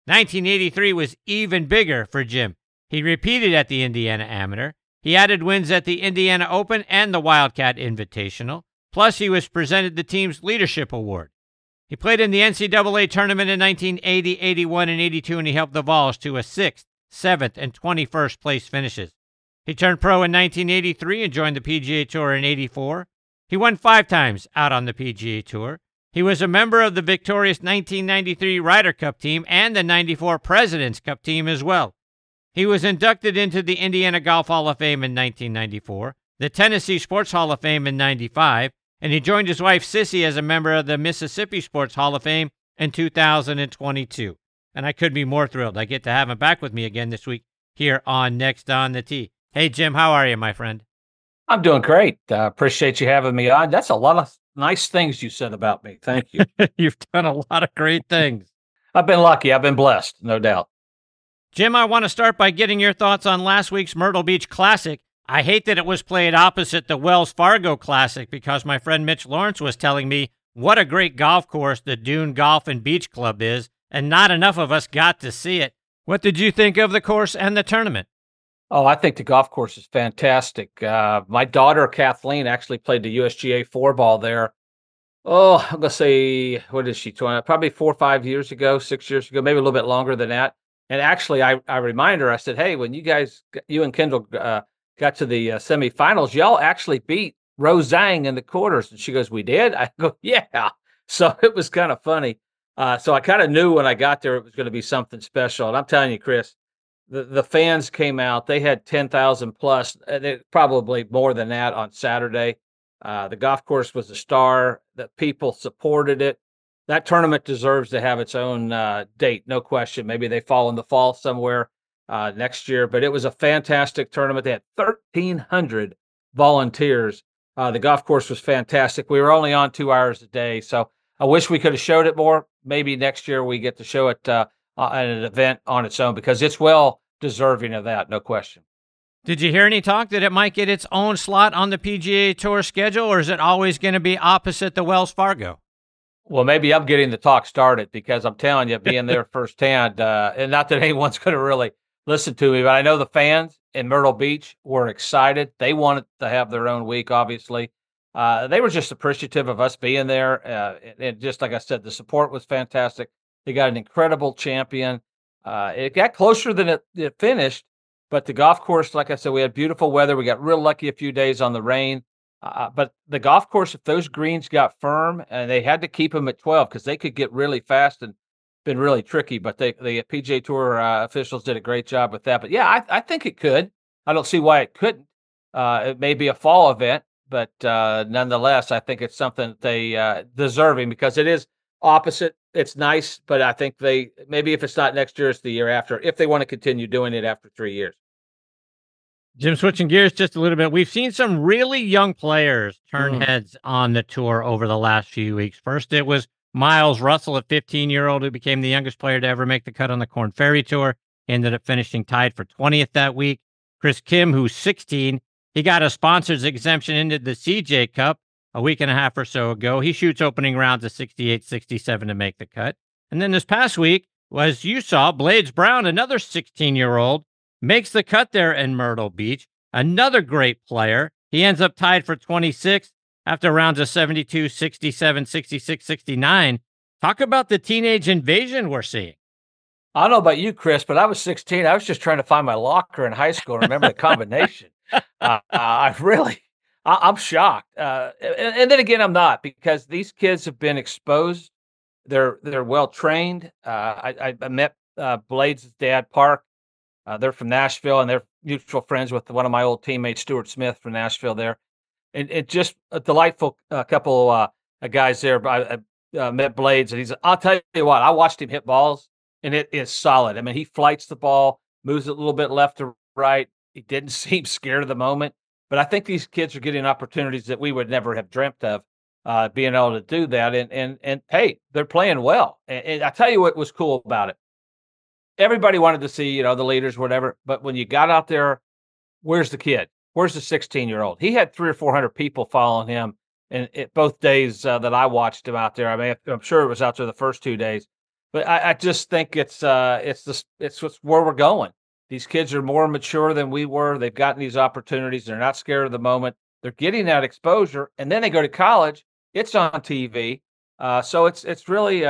1983 was even bigger for Jim. He repeated at the Indiana Amateur. He added wins at the Indiana Open and the Wildcat Invitational. Plus, he was presented the team's Leadership Award. He played in the NCAA tournament in 1980, 81, and 82, and he helped the Vols to a 6th, 7th, and 21st place finishes. He turned pro in 1983 and joined the PGA Tour in 84. He won 5 times out on the PGA Tour. He was a member of the victorious 1993 Ryder Cup team and the 94 President's Cup team as well. He was inducted into the Indiana Golf Hall of Fame in 1994, the Tennessee Sports Hall of Fame in 95, and he joined his wife Sissy as a member of the Mississippi Sports Hall of Fame in 2022. And I couldn't be more thrilled. I get to have him back with me again this week here on Next on the Tee. Hey, Jim, how are you, my friend? I'm doing great. Appreciate you having me on. That's a lot of nice things you said about me. Thank you. You've done a lot of great things. I've been lucky. I've been blessed, no doubt. Jim, I want to start by getting your thoughts on last week's Myrtle Beach Classic. I hate that it was played opposite the Wells Fargo Classic because my friend Mitch Lawrence was telling me what a great golf course the Dune Golf and Beach Club is, and not enough of us got to see it. What did you think of the course and the tournament? Oh, I think the golf course is fantastic. My daughter, Kathleen, actually played the USGA 4 ball there. Oh, I'm going to say, what is she, 20, probably 4 or 5 years ago, 6 years ago, maybe a little bit longer than that. And actually, I remind her, I said, hey, when you and Kendall got to the semifinals, y'all actually beat Rose Zhang in the quarters. And she goes, we did? I go, yeah. So it was kind of funny. So I kind of knew when I got there it was going to be something special. And I'm telling you, Chris, the fans came out. They had 10,000 plus, probably more than that on Saturday. The golf course was a star. The people supported it. That tournament deserves to have its own date, no question. Maybe they fall in the fall somewhere next year. But it was a fantastic tournament. They had 1,300 volunteers. The golf course was fantastic. We were only on 2 hours a day, so I wish we could have showed it more. Maybe next year we get to show it at an event on its own because it's well deserving of that, no question. Did you hear any talk that it might get its own slot on the PGA Tour schedule, or is it always going to be opposite the Wells Fargo? Well, maybe I'm getting the talk started because I'm telling you, being there firsthand, and not that anyone's going to really listen to me, but I know the fans in Myrtle Beach were excited. They wanted to have their own week, obviously. They were just appreciative of us being there. And just like I said, the support was fantastic. They got an incredible champion. It got closer than it finished, but the golf course, like I said, we had beautiful weather. We got real lucky a few days on the rain. But the golf course, if those greens got firm, and they had to keep them at 12 because they could get really fast and been really tricky. But the PGA Tour officials did a great job with that. But yeah, I think it could. I don't see why it couldn't. It may be a fall event, but nonetheless, I think it's something that they deserving because it is opposite. It's nice, but I think maybe if it's not next year, it's the year after, if they want to continue doing it after 3 years. Jim, switching gears just a little bit, we've seen some really young players turn heads on the tour over the last few weeks. First, it was Miles Russell, a 15-year-old who became the youngest player to ever make the cut on the Korn Ferry Tour, ended up finishing tied for 20th that week. Chris Kim, who's 16, he got a sponsor's exemption into the CJ Cup a week and a half or so ago. He shoots opening rounds of 68, 67 to make the cut. And then this past week, as you saw, Blades Brown, another 16-year-old, makes the cut there in Myrtle Beach. Another great player. He ends up tied for 26th after rounds of 72, 67, 66, 69. Talk about the teenage invasion we're seeing. I don't know about you, Chris, but I was 16. I was just trying to find my locker in high school and remember the combination. I'm shocked. And then again, I'm not, because these kids have been exposed. They're well trained. I met Blades' dad, Park. They're from Nashville, and they're mutual friends with one of my old teammates, Stuart Smith from Nashville there. And it just a delightful couple of guys there. I met Blades, and I'll tell you what, I watched him hit balls, and it is solid. I mean, he flights the ball, moves it a little bit left to right. He didn't seem scared of the moment. But I think these kids are getting opportunities that we would never have dreamt of, being able to do that. And hey, they're playing well. And I tell you what was cool about it. Everybody wanted to see, the leaders, whatever. But when you got out there, where's the kid? Where's the 16-year-old? He had 300 or 400 people following him, and both days that I watched him out there. I mean, I'm sure it was out there the first 2 days, but I just think it's where we're going. These kids are more mature than we were. They've gotten these opportunities. They're not scared of the moment. They're getting that exposure, and then they go to college. It's on TV, so it's really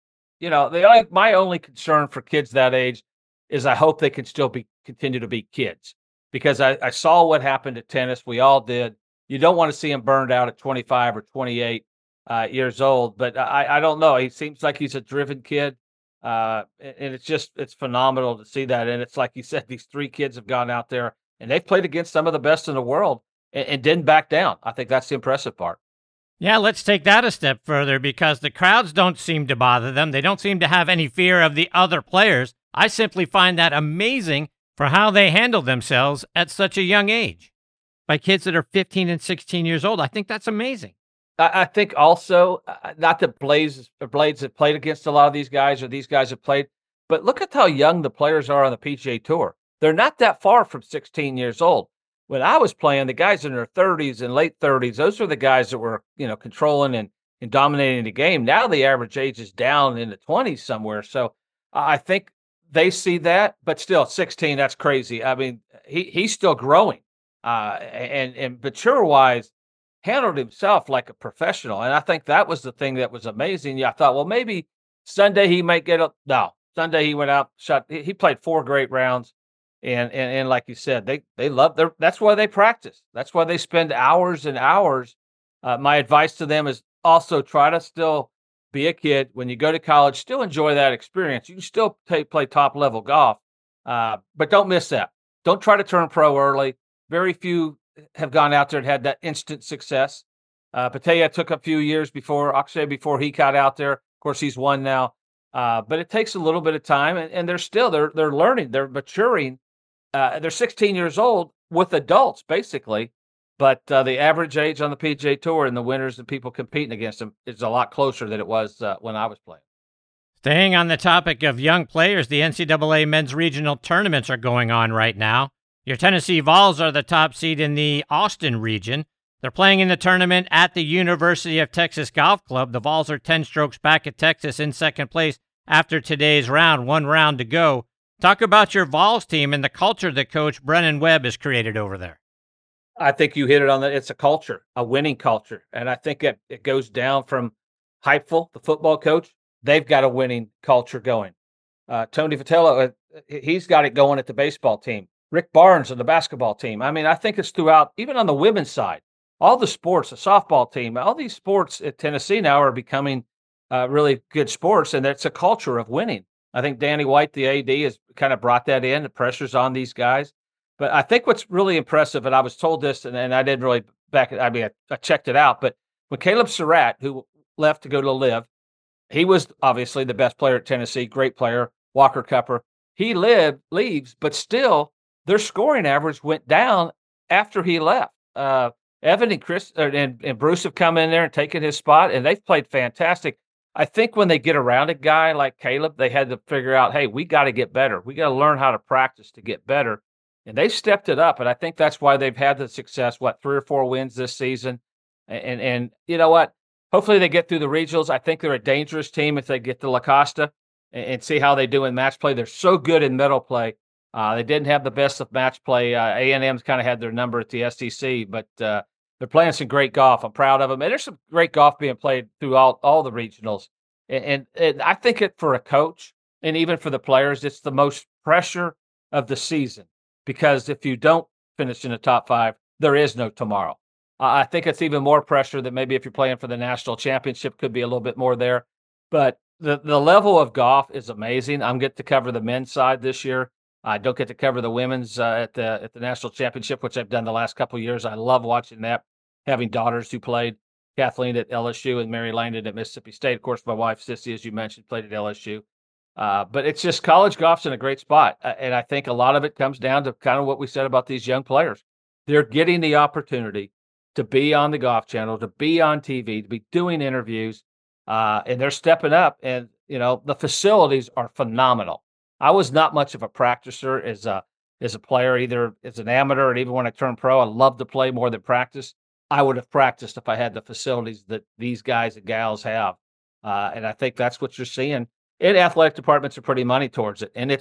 my only concern for kids that age is I hope they can still continue to be kids, because I saw what happened at tennis. We all did. You don't want to see him burned out at 25 or 28 years old, but I don't know. He seems like he's a driven kid. And it's phenomenal to see that. And it's like you said, these three kids have gone out there and they've played against some of the best in the world and didn't back down. I think that's the impressive part. Yeah, let's take that a step further, because the crowds don't seem to bother them. They don't seem to have any fear of the other players. I simply find that amazing for how they handle themselves at such a young age. By kids that are 15 and 16 years old, I think that's amazing. I think also, not that Blades have played against a lot of these guys, or these guys have played, but look at how young the players are on the PGA Tour. They're not that far from 16 years old. When I was playing, the guys in their 30s and late 30s, those were the guys that were, controlling and dominating the game. Now the average age is down in the 20s somewhere. So I think they see that, but still 16, that's crazy. I mean, he's still growing, and mature wise, handled himself like a professional. And I think that was the thing that was amazing. Yeah, I thought, well, maybe Sunday he might get no. Sunday he went out, he played 4 great rounds. And like you said, they love that's why they practice. That's why they spend hours and hours. My advice to them is also try to still be a kid. When you go to college, still enjoy that experience. You can still play top level golf, but don't miss that. Don't try to turn pro early. Very few have gone out there and had that instant success. Patea took a few years before Akshay, before he got out there. Of course, he's won now, but it takes a little bit of time, and they're learning, they're maturing. They're 16 years old with adults basically, but the average age on the PGA Tour and the winners and people competing against them is a lot closer than it was when I was playing. Staying on the topic of young players, the NCAA men's regional tournaments are going on right now. Your Tennessee Vols are the top seed in the Austin region. They're playing in the tournament at the University of Texas Golf Club. The Vols are 10 strokes back at Texas in second place after today's round, 1 round to go. Talk about your Vols team and the culture that Coach Brennan Webb has created over there. I think you hit it on that. It's a culture, a winning culture. And I think it goes down from Heupel, the football coach. They've got a winning culture going. Tony Vitello, he's got it going at the baseball team. Rick Barnes and the basketball team. I mean, I think it's throughout, even on the women's side, all the sports, the softball team, all these sports at Tennessee now are becoming really good sports, and it's a culture of winning. I think Danny White, the AD, has kind of brought that in. The pressure's on these guys. But I think what's really impressive, and I was told this, and I didn't really back it. I mean, I checked it out. But when Caleb Surratt, who left to go to LIV, he was obviously the best player at Tennessee, great player, Walker Cupper. He leaves, but still their scoring average went down after he left. Evan and Chris and Bruce have come in there and taken his spot, and they've played fantastic. I think when they get around a guy like Caleb, they had to figure out, hey, we got to get better. We got to learn how to practice to get better. And they stepped it up, and I think that's why they've had the success, 3 or 4 wins this season. And you know what? Hopefully they get through the regionals. I think they're a dangerous team if they get to La Costa and see how they do in match play. They're so good in medal play. They didn't have the best of match play. A&M's kind of had their number at the SEC, but they're playing some great golf. I'm proud of them. And there's some great golf being played through all the regionals. And I think for a coach and even for the players, it's the most pressure of the season, because if you don't finish in the top 5, there is no tomorrow. I think it's even more pressure that maybe if you're playing for the national championship could be a little bit more there. But the level of golf is amazing. I'm getting to cover the men's side this year. I don't get to cover the women's at the national championship, which I've done the last couple of years. I love watching that, having daughters who played. Kathleen at LSU and Mary Langdon at Mississippi State. Of course, my wife, Sissy, as you mentioned, played at LSU. But it's just college golf's in a great spot. And I think a lot of it comes down to kind of what we said about these young players. They're getting the opportunity to be on the Golf Channel, to be on TV, to be doing interviews, and they're stepping up. And, you know, the facilities are phenomenal. I was not much of a practicer as a player, either as an amateur and even when I turned pro. I love to play more than practice. I would have practiced if I had the facilities that these guys and gals have. And I think that's what you're seeing. And athletic departments are putting money towards it. And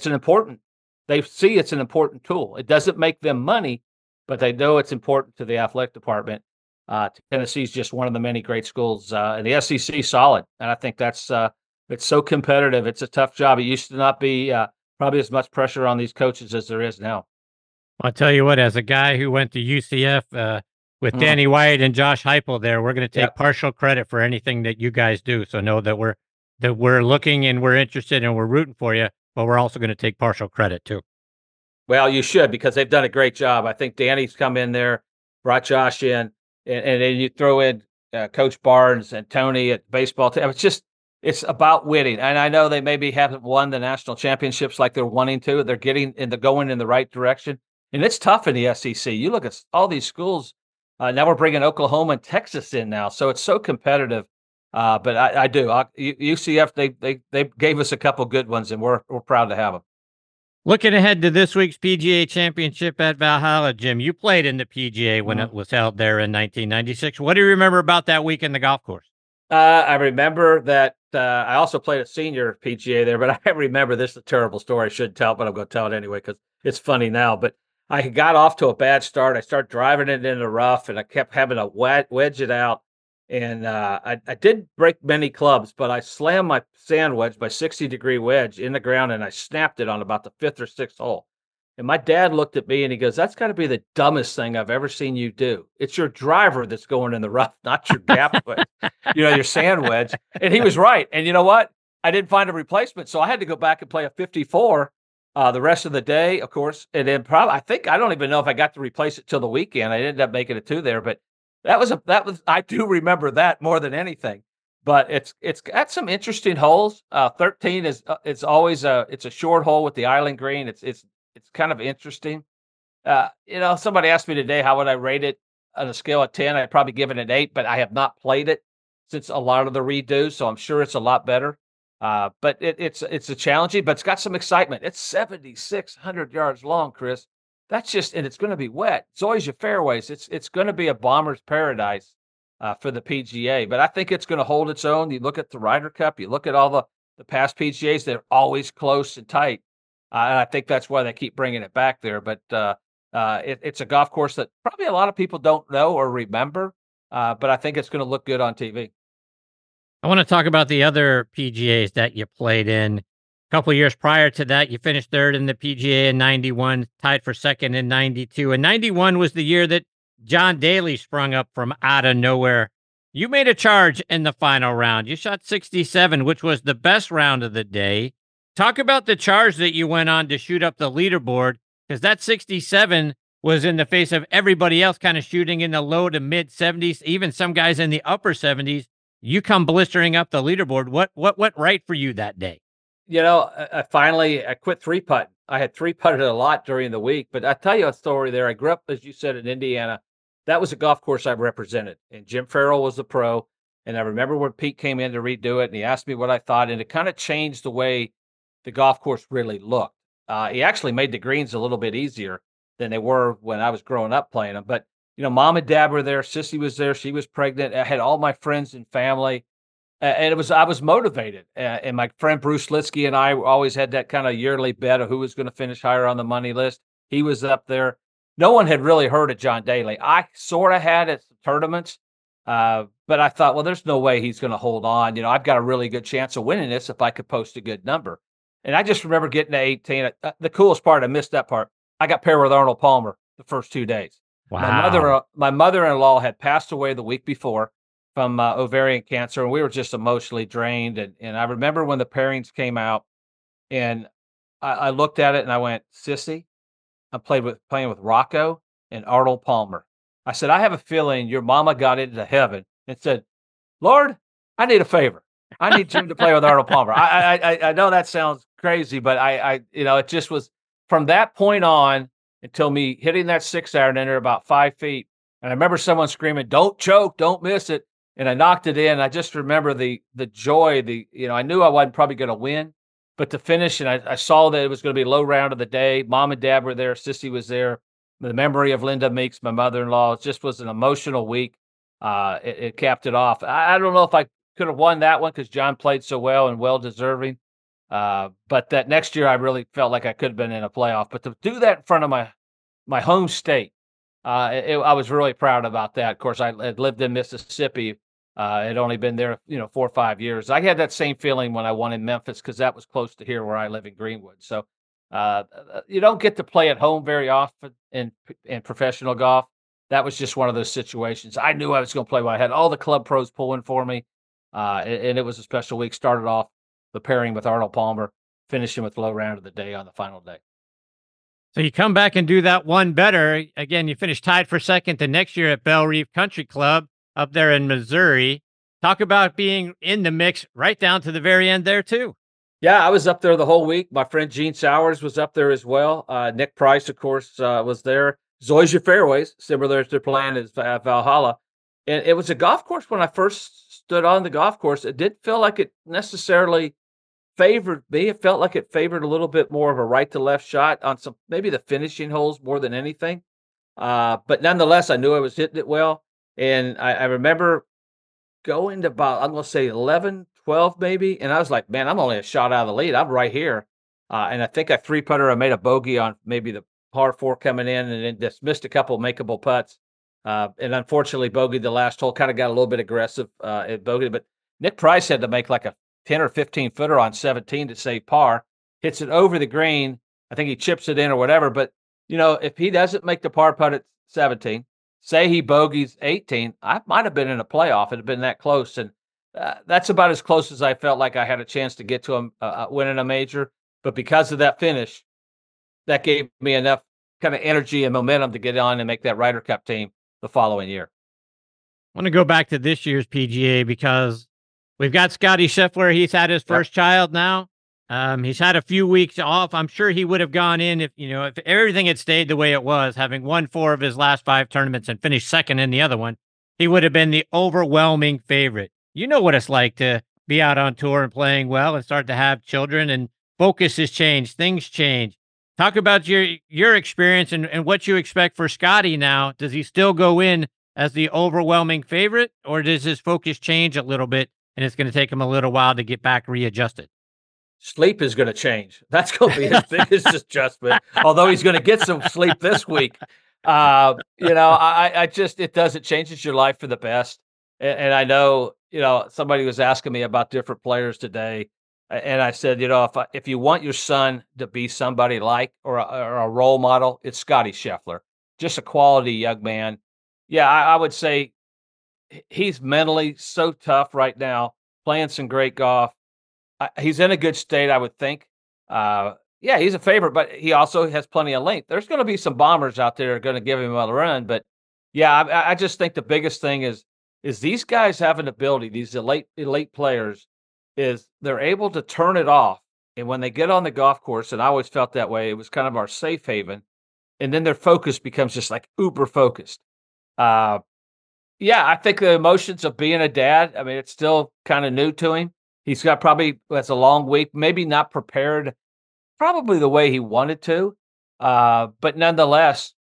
they see it's an important tool. It doesn't make them money, but they know it's important to the athletic department. Tennessee's just one of the many great schools. And the SEC is solid. And I think that's it's so competitive. It's a tough job. It used to not be probably as much pressure on these coaches as there is now. I'll tell you what, as a guy who went to UCF, with Danny White and Josh Heupel there, we're going to take partial credit for anything that you guys do. So know that we're looking and we're interested and we're rooting for you, but we're also going to take partial credit too. Well, you should, because they've done a great job. I think Danny's come in there, brought Josh in, and then you throw in Coach Barnes and Tony at baseball team. It's about winning. And I know they maybe haven't won the national championships like they're wanting to. They're going in the right direction. And it's tough in the SEC. You look at all these schools. Now we're bringing Oklahoma and Texas in now, so it's so competitive. But I do. UCF, they gave us a couple good ones, and we're proud to have them. Looking ahead to this week's PGA Championship at Valhalla, Jim, you played in the PGA when it was held there in 1996. What do you remember about that week in the golf course? I remember that I also played a senior PGA there, but I remember this is a terrible story. I shouldn't tell, but I'm going to tell it anyway because it's funny now. But I got off to a bad start. I started driving it in the rough, and I kept having to wedge it out. And I did break many clubs, but I slammed my sand wedge, my 60-degree wedge, in the ground, and I snapped it on about the 5th or 6th hole. And my dad looked at me and he goes, "That's got to be the dumbest thing I've ever seen you do. It's your driver that's going in the rough, not your gap wedge, your sand wedge." And he was right. And you know what? I didn't find a replacement, so I had to go back and play a 54 the rest of the day, of course. And then I don't even know if I got to replace it till the weekend. I ended up making it 2 there, but that was I do remember that more than anything. But it's got some interesting holes. 13 is it's always it's a short hole with the island green. It's kind of interesting. Somebody asked me today, how would I rate it on a scale of 10? I'd probably give it an 8, but I have not played it since a lot of the redos, so I'm sure it's a lot better. But it's a challenging, but it's got some excitement. It's 7,600 yards long, Chris. That's and it's going to be wet. It's always your fairways. It's going to be a bomber's paradise for the PGA, but I think it's going to hold its own. You look at the Ryder Cup, you look at all the past PGAs, they're always close and tight. And I think that's why they keep bringing it back there. But it's a golf course that probably a lot of people don't know or remember, but I think it's going to look good on TV. I want to talk about the other PGAs that you played in. A couple of years prior to that, you finished 3rd in the PGA in 91, tied for 2nd in 92. And 91 was the year that John Daly sprung up from out of nowhere. You made a charge in the final round. You shot 67, which was the best round of the day. Talk about the charge that you went on to shoot up the leaderboard, because that 67 was in the face of everybody else kind of shooting in the low to mid 70s, even some guys in the upper 70s. You come blistering up the leaderboard. What went right for you that day? I quit 3-putting. I had 3-putted a lot during the week, but I tell you a story there. I grew up, as you said, in Indiana. That was a golf course I represented, and Jim Farrell was the pro. And I remember when Pete came in to redo it, and he asked me what I thought, and it kind of changed the way the golf course really looked. He actually made the greens a little bit easier than they were when I was growing up playing them. But, Mom and Dad were there. Sissy was there. She was pregnant. I had all my friends and family. And I was motivated. And my friend Bruce Litsky and I always had that kind of yearly bet of who was going to finish higher on the money list. He was up there. No one had really heard of John Daly. I sort of had at some tournaments, but I thought, well, there's no way he's going to hold on. I've got a really good chance of winning this if I could post a good number. And I just remember getting to 18. The coolest part, I missed that part. I got paired with Arnold Palmer the first 2 days. Wow. My mother-in-law had passed away the week before from ovarian cancer, and we were just emotionally drained. And I remember when the pairings came out, and I looked at it and I went, "Sissy, I'm playing with Rocco and Arnold Palmer." I said, "I have a feeling your mama got into heaven and said, 'Lord, I need a favor. I need Jim to play with Arnold Palmer.'" I know that sounds crazy, but it just was from that point on until me hitting that 6-iron in there about 5 feet. And I remember someone screaming, "Don't choke, don't miss it." And I knocked it in. I just remember the joy, I knew I wasn't probably going to win, but to finish, and I saw that it was going to be a low round of the day. Mom and Dad were there. Sissy was there. The memory of Linda Meeks, my mother-in-law. It just was an emotional week. It capped it off. I don't know if I could have won that one because John played so well and well-deserving. But that next year, I really felt like I could have been in a playoff. But to do that in front of my home state, I was really proud about that. Of course, I had lived in Mississippi. Had only been there, 4 or 5 years. I had that same feeling when I won in Memphis because that was close to here where I live in Greenwood. So you don't get to play at home very often in professional golf. That was just one of those situations. I knew I was going to play well. I had all the club pros pulling for me, and it was a special week. Started off the pairing with Arnold Palmer, finishing with low round of the day on the final day. So you come back and do that one better. Again, you finish tied for 2nd the next year at Belle Reve Country Club up there in Missouri. Talk about being in the mix right down to the very end there, too. Yeah, I was up there the whole week. My friend Gene Sowers was up there as well. Nick Price, of course, was there. Zoysia Fairways, similar as they're playing as Valhalla. And it was a golf course when I first stood on the golf course. It didn't feel like it necessarily favored me. It felt like it favored a little bit more of a right to left shot on maybe the finishing holes more than anything. But nonetheless, I knew I was hitting it well. And I remember going to about, I'm going to say 11, 12 maybe, and I was like, man, I'm only a shot out of the lead. I'm right here. And I think I three-putter, I made a bogey on maybe the par 4 coming in, and then just missed a couple makeable putts. And unfortunately bogeyed the last hole, kind of got a little bit aggressive at bogey. But Nick Price had to make like a 10 or 15 footer on 17 to save par. Hits it over the green. I think he chips it in or whatever. But, if he doesn't make the par putt at 17, say he bogeys 18, I might have been in a playoff. It had been that close. And that's about as close as I felt like I had a chance to get to him winning a major. But because of that finish, that gave me enough kind of energy and momentum to get on and make that Ryder Cup team the following year. I want to go back to this year's PGA because we've got Scotty Scheffler. He's had his first child now. He's had a few weeks off. I'm sure he would have gone in if everything had stayed the way it was, having won 4 of his last 5 tournaments and finished second in the other one. He would have been the overwhelming favorite. You know what it's like to be out on tour and playing well and start to have children, and focus has changed. Things change. Talk about your experience and what you expect for Scotty now. Does he still go in as the overwhelming favorite, or does his focus change a little bit and it's going to take him a little while to get back readjusted? Sleep is going to change. That's going to be his biggest adjustment, although he's going to get some sleep this week. I just, it does, it changes your life for the best. And I know, somebody was asking me about different players today. And I said, if you want your son to be somebody like or a role model, it's Scotty Scheffler, just a quality young man. Yeah, I would say he's mentally so tough right now, playing some great golf. He's in a good state, I would think. He's a favorite, but he also has plenty of length. There's going to be some bombers out there that are going to give him a run. But, I just think the biggest thing is these guys have an ability, these elite players, is they're able to turn it off. And when they get on the golf course, and I always felt that way, it was kind of our safe haven. And then their focus becomes just like uber focused. I think the emotions of being a dad, I mean, it's still kind of new to him. He's got that's a long week, maybe not prepared probably the way he wanted to. But nonetheless,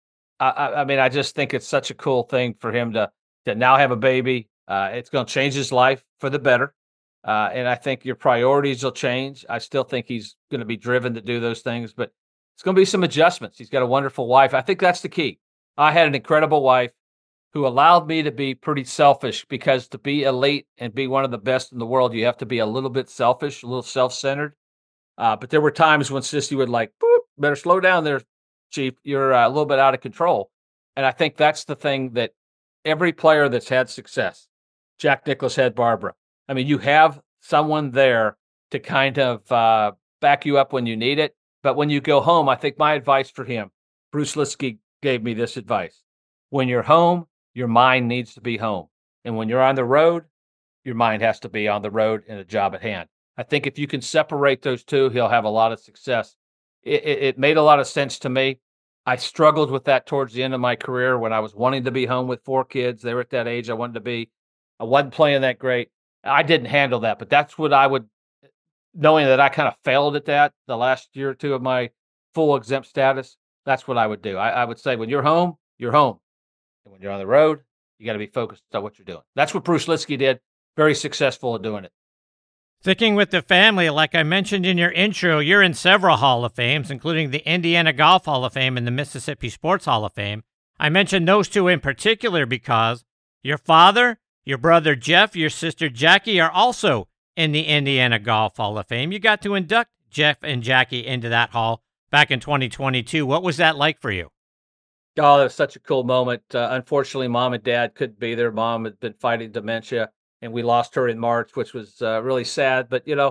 I just think it's such a cool thing for him to now have a baby. It's going to change his life for the better. And I think your priorities will change. I still think he's going to be driven to do those things, but it's going to be some adjustments. He's got a wonderful wife. I think that's the key. I had an incredible wife who allowed me to be pretty selfish, because to be elite and be one of the best in the world, you have to be a little bit selfish, a little self-centered. But there were times when Sissy would better slow down there, Chief. You're a little bit out of control. And I think that's the thing that every player that's had success, Jack Nicklaus had Barbara. I mean, you have someone there to kind of back you up when you need it. But when you go home, I think my advice for him, Bruce Litsky gave me this advice. When you're home, your mind needs to be home. And when you're on the road, your mind has to be on the road and a job at hand. I think if you can separate those two, he'll have a lot of success. It made a lot of sense to me. I struggled with that towards the end of my career when I was wanting to be home with 4 kids. They were at that age I wanted to be. I wasn't playing that great. I didn't handle that, but that's what I would, knowing that I kind of failed at that the last year or two of my full exempt status, that's what I would do. I would say when you're home, you're home. And when you're on the road, you got to be focused on what you're doing. That's what Bruce Litsky did. Very successful at doing it. Sticking with the family, like I mentioned in your intro, you're in several Hall of Fames, including the Indiana Golf Hall of Fame and the Mississippi Sports Hall of Fame. I mentioned those two in particular because your father, your brother Jeff, your sister Jackie are also in the Indiana Golf Hall of Fame. You got to induct Jeff and Jackie into that hall back in 2022. What was that like for you? Oh, that was such a cool moment. Unfortunately, Mom and Dad couldn't be there. Mom had been fighting dementia, and we lost her in March, which was really sad. But, they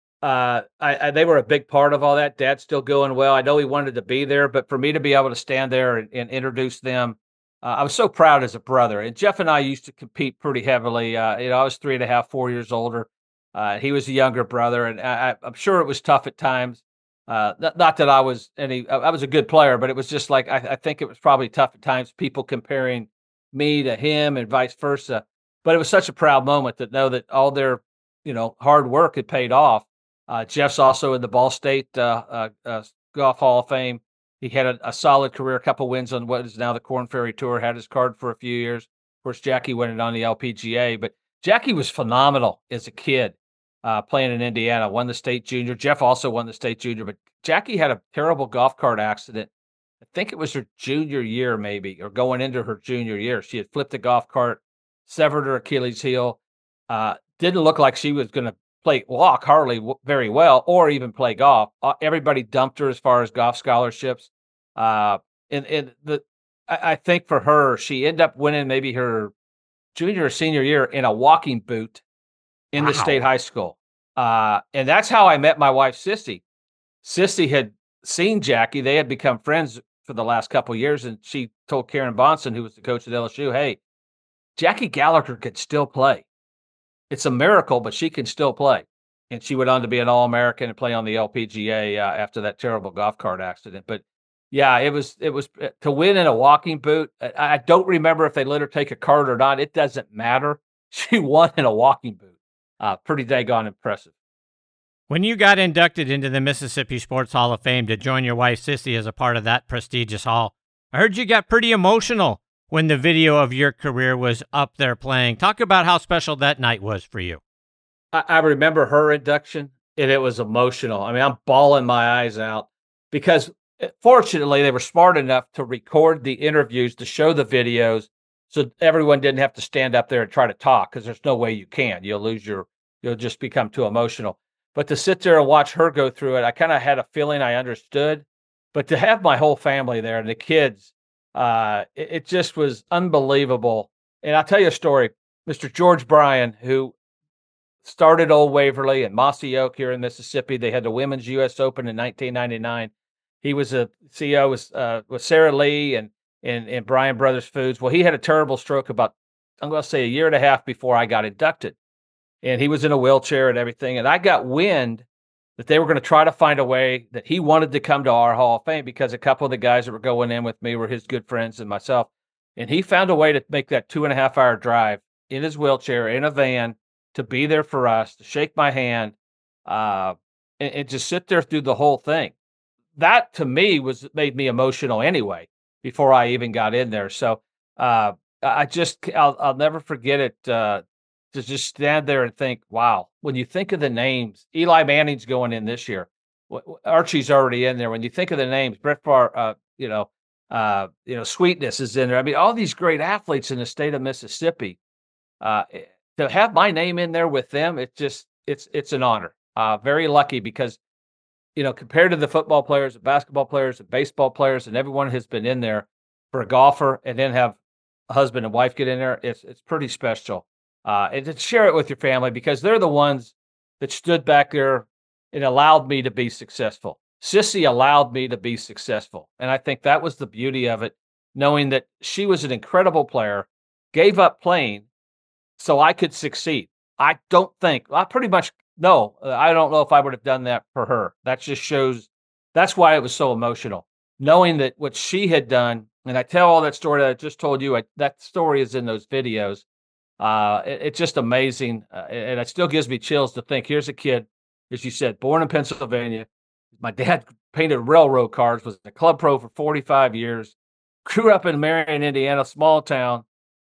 were a big part of all that. Dad's still going well. I know he wanted to be there, but for me to be able to stand there and introduce them, I was so proud as a brother. And Jeff and I used to compete pretty heavily. I was 3.5, 4 years older. He was a younger brother, and I'm sure it was tough at times. Not that I was I was a good player, but it was just like, I think it was probably tough at times, people comparing me to him and vice versa. But it was such a proud moment to know that all their, hard work had paid off. Jeff's also in the Ball State Golf Hall of Fame. He had a solid career, a couple wins on what is now the Korn Ferry Tour, had his card for a few years. Of course, Jackie won it on the LPGA, but Jackie was phenomenal as a kid. playing in Indiana, won the state junior. Jeff also won the state junior, but Jackie had a terrible golf cart accident. I think it was her junior year, maybe, or going into her junior year. She had flipped the golf cart, severed her Achilles heel. Didn't look like she was going to walk hardly very well, or even play golf. Everybody dumped her as far as golf scholarships. I think for her, she ended up winning maybe her junior or senior year in a walking boot in the state high school. And that's how I met my wife, Sissy. Sissy had seen Jackie. They had become friends for the last couple of years, and she told Karen Bonson, who was the coach at LSU, hey, Jackie Gallagher could still play. It's a miracle, but she can still play. And she went on to be an All-American and play on the LPGA after that terrible golf cart accident. But yeah, it was to win in a walking boot. I don't remember if they let her take a cart or not. It doesn't matter. She won in a walking boot. Pretty daggone impressive. When you got inducted into the Mississippi Sports Hall of Fame to join your wife, Sissy, as a part of that prestigious hall, I heard you got pretty emotional when the video of your career was up there playing. Talk about how special that night was for you. I remember her induction, and it was emotional. I mean, I'm bawling my eyes out because fortunately they were smart enough to record the interviews, to show the videos, so everyone didn't have to stand up there and try to talk, because there's no way you can. You'll just become too emotional. But to sit there and watch her go through it, I kind of had a feeling I understood. But to have my whole family there and the kids, it just was unbelievable. And I'll tell you a story. Mr. George Bryan, who started Old Waverly and Mossy Oak here in Mississippi, they had the Women's U.S. Open in 1999. He was a CEO with Sarah Lee and Bryan Brothers Foods. Well, he had a terrible stroke about, I'm going to say, a year and a half before I got inducted. And he was in a wheelchair and everything. And I got wind that they were going to try to find a way that he wanted to come to our Hall of Fame, because a couple of the guys that were going in with me were his good friends and myself. And he found a way to make that 2.5-hour drive in his wheelchair, in a van, to be there for us, to shake my hand, and just sit there through the whole thing. That, to me, made me emotional anyway, before I even got in there. So I'll never forget it, to just stand there and think, wow, when you think of the names, Eli Manning's going in this year. Archie's already in there. When you think of the names, Brett Favre, Sweetness is in there. I mean, all these great athletes in the state of Mississippi, to have my name in there with them, it's an honor. Very lucky, because, compared to the football players, the basketball players, the baseball players, and everyone has been in there, for a golfer and then have a husband and wife get in there, it's pretty special. And to share it with your family, because they're the ones that stood back there and allowed me to be successful. Sissy allowed me to be successful. And I think that was the beauty of it, knowing that she was an incredible player, gave up playing so I could succeed. I don't know if I would have done that for her. That just shows, that's why it was so emotional, knowing that what she had done. And I tell all that story that I just told you, that story is in those videos. It's just amazing. And it still gives me chills to think, here's a kid, as you said, born in Pennsylvania. My dad painted railroad cars, was a club pro for 45 years, grew up in Marion, Indiana, small town.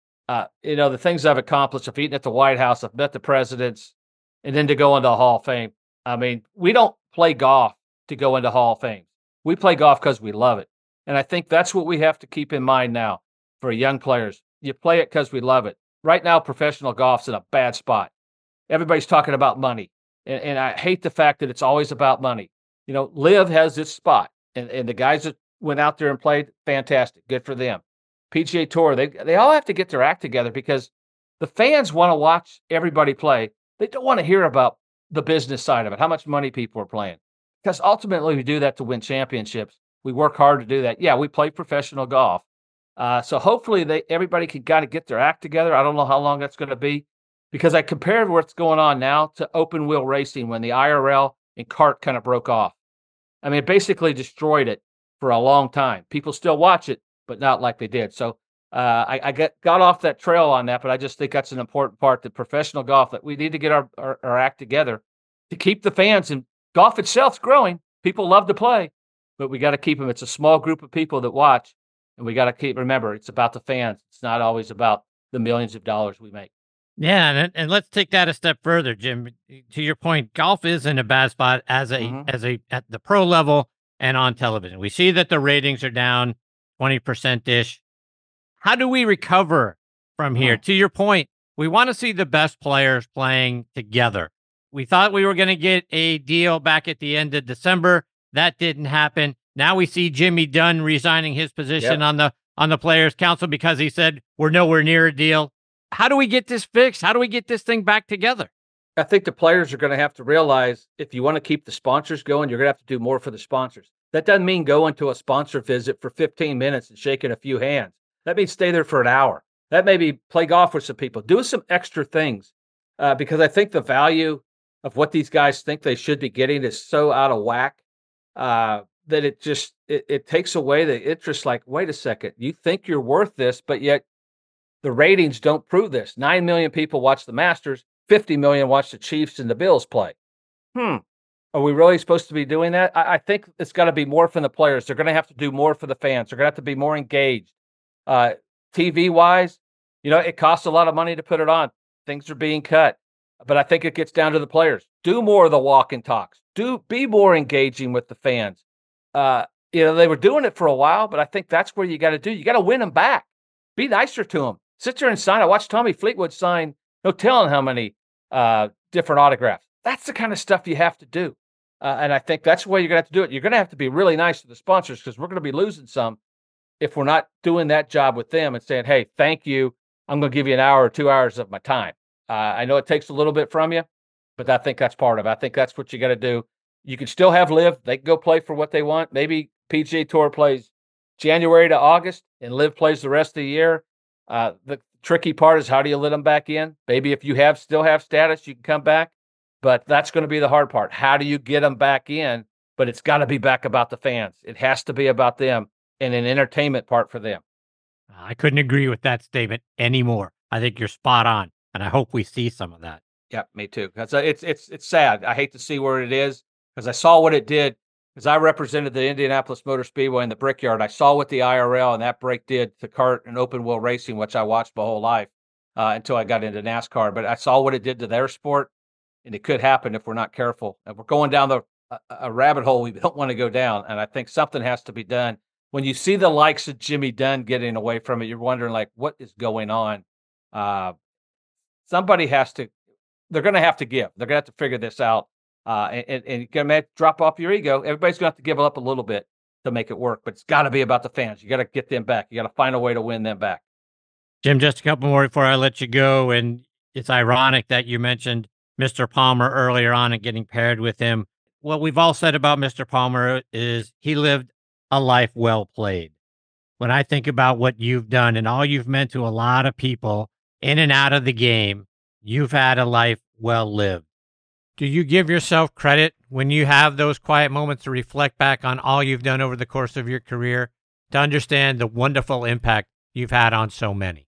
The things I've accomplished, I've eaten at the White House, I've met the presidents, and then to go into Hall of Fame. I mean, we don't play golf to go into Hall of Fame. We play golf because we love it. And I think that's what we have to keep in mind now for young players. You play it because we love it. Right now, professional golf's in a bad spot. Everybody's talking about money. And I hate the fact that it's always about money. LIV has its spot. And the guys that went out there and played, fantastic. Good for them. PGA Tour, they all have to get their act together, because the fans want to watch everybody play. They don't want to hear about the business side of it, how much money people are playing. Because ultimately, we do that to win championships. We work hard to do that. Yeah, we play professional golf. So hopefully everybody can kind of get their act together. I don't know how long that's going to be, because I compared what's going on now to open wheel racing when the IRL and kart kind of broke off. I mean, it basically destroyed it for a long time. People still watch it, but not like they did. So I got off that trail on that, but I just think that's an important part, that professional golf, that we need to get our act together to keep the fans. And golf itself's growing. People love to play, but we got to keep them. It's a small group of people that watch. And we got to remember, it's about the fans. It's not always about the millions of dollars we make. Yeah, and let's take that a step further, Jim. To your point, golf is in a bad spot as at the pro level and on television. We see that the ratings are down 20% ish. How do we recover from here? To your point, we want to see the best players playing together. We thought we were going to get a deal back at the end of December. That didn't happen. Now we see Jimmy Dunn resigning his position on the Players Council because he said we're nowhere near a deal. How do we get this fixed? How do we get this thing back together? I think the players are going to have to realize if you want to keep the sponsors going, you're going to have to do more for the sponsors. That doesn't mean going to a sponsor visit for 15 minutes and shaking a few hands. That means stay there for an hour. That may be play golf with some people. Do some extra things because I think the value of what these guys think they should be getting is so out of whack that it takes away the interest. Like, wait a second, you think you're worth this, but yet the ratings don't prove this. 9 million people watch the Masters. 50 million watch the Chiefs and the Bills play. Are we really supposed to be doing that? I think it's got to be more from the players. They're going to have to do more for the fans. They're going to have to be more engaged. TV-wise, it costs a lot of money to put it on. Things are being cut. But I think it gets down to the players. Do more of the walk and talks. Be more engaging with the fans. They were doing it for a while, but I think that's where you got to do. You got to win them back. Be nicer to them. Sit there and sign. I watched Tommy Fleetwood sign, no telling how many different autographs. That's the kind of stuff you have to do. And I think that's the way you're going to have to do it. You're going to have to be really nice to the sponsors because we're going to be losing some if we're not doing that job with them and saying, hey, thank you. I'm going to give you an hour or 2 hours of my time. I know it takes a little bit from you, but I think that's part of it. I think that's what you got to do. You can still have LIV. They can go play for what they want. Maybe PGA Tour plays January to August and LIV plays the rest of the year. The tricky part is how do you let them back in? Maybe if you still have status, you can come back. But that's going to be the hard part. How do you get them back in? But it's got to be back about the fans. It has to be about them and an entertainment part for them. I couldn't agree with that statement anymore. I think you're spot on, and I hope we see some of that. Yeah, me too. It's sad. I hate to see where it is because I saw what it did. Because I represented the Indianapolis Motor Speedway in the Brickyard. I saw what the IRL and that break did to kart and open wheel racing, which I watched my whole life until I got into NASCAR. But I saw what it did to their sport, and it could happen if we're not careful. And we're going down a rabbit hole we don't want to go down. And I think something has to be done. When you see the likes of Jimmy Dunn getting away from it, you're wondering, like, what is going on? Somebody has to – they're going to have to give. They're going to have to figure this out. And you're going to drop off your ego. Everybody's going to have to give up a little bit to make it work, but it's got to be about the fans. You got to get them back. You got to find a way to win them back. Jim, just a couple more before I let you go. And it's ironic that you mentioned Mr. Palmer earlier on and getting paired with him. What we've all said about Mr. Palmer is he lived a life well played. When I think about what you've done and all you've meant to a lot of people in and out of the game, you've had a life well lived. Do you give yourself credit when you have those quiet moments to reflect back on all you've done over the course of your career to understand the wonderful impact you've had on so many?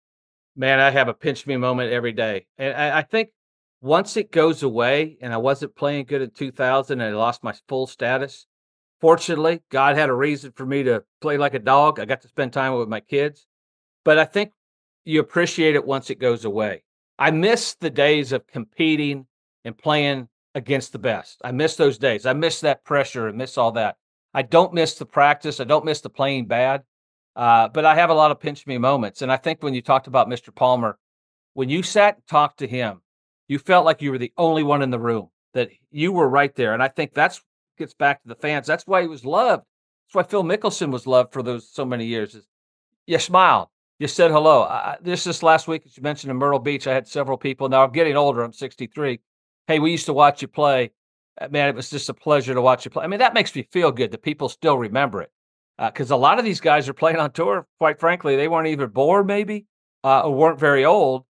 Man, I have a pinch me moment every day. And I think once it goes away, and I wasn't playing good in 2000 and I lost my full status, fortunately, God had a reason for me to play like a dog. I got to spend time with my kids. But I think you appreciate it once it goes away. I miss the days of competing and playing against the best. I miss those days. I miss that pressure and miss all that. I don't miss the practice. I don't miss the playing bad. But I have a lot of pinch me moments. And I think when you talked about Mr. Palmer, when you sat and talked to him, you felt like you were the only one in the room, that you were right there. And I think that's gets back to the fans. That's why he was loved. That's why Phil Mickelson was loved for those so many years. You smiled. You said hello. This last week, as you mentioned in Myrtle Beach, I had several people. Now I'm getting older. I'm 63. Hey, we used to watch you play. Man, it was just a pleasure to watch you play. I mean, that makes me feel good that people still remember it. Because a lot of these guys are playing on tour. Quite frankly, they weren't even born, maybe, or weren't very old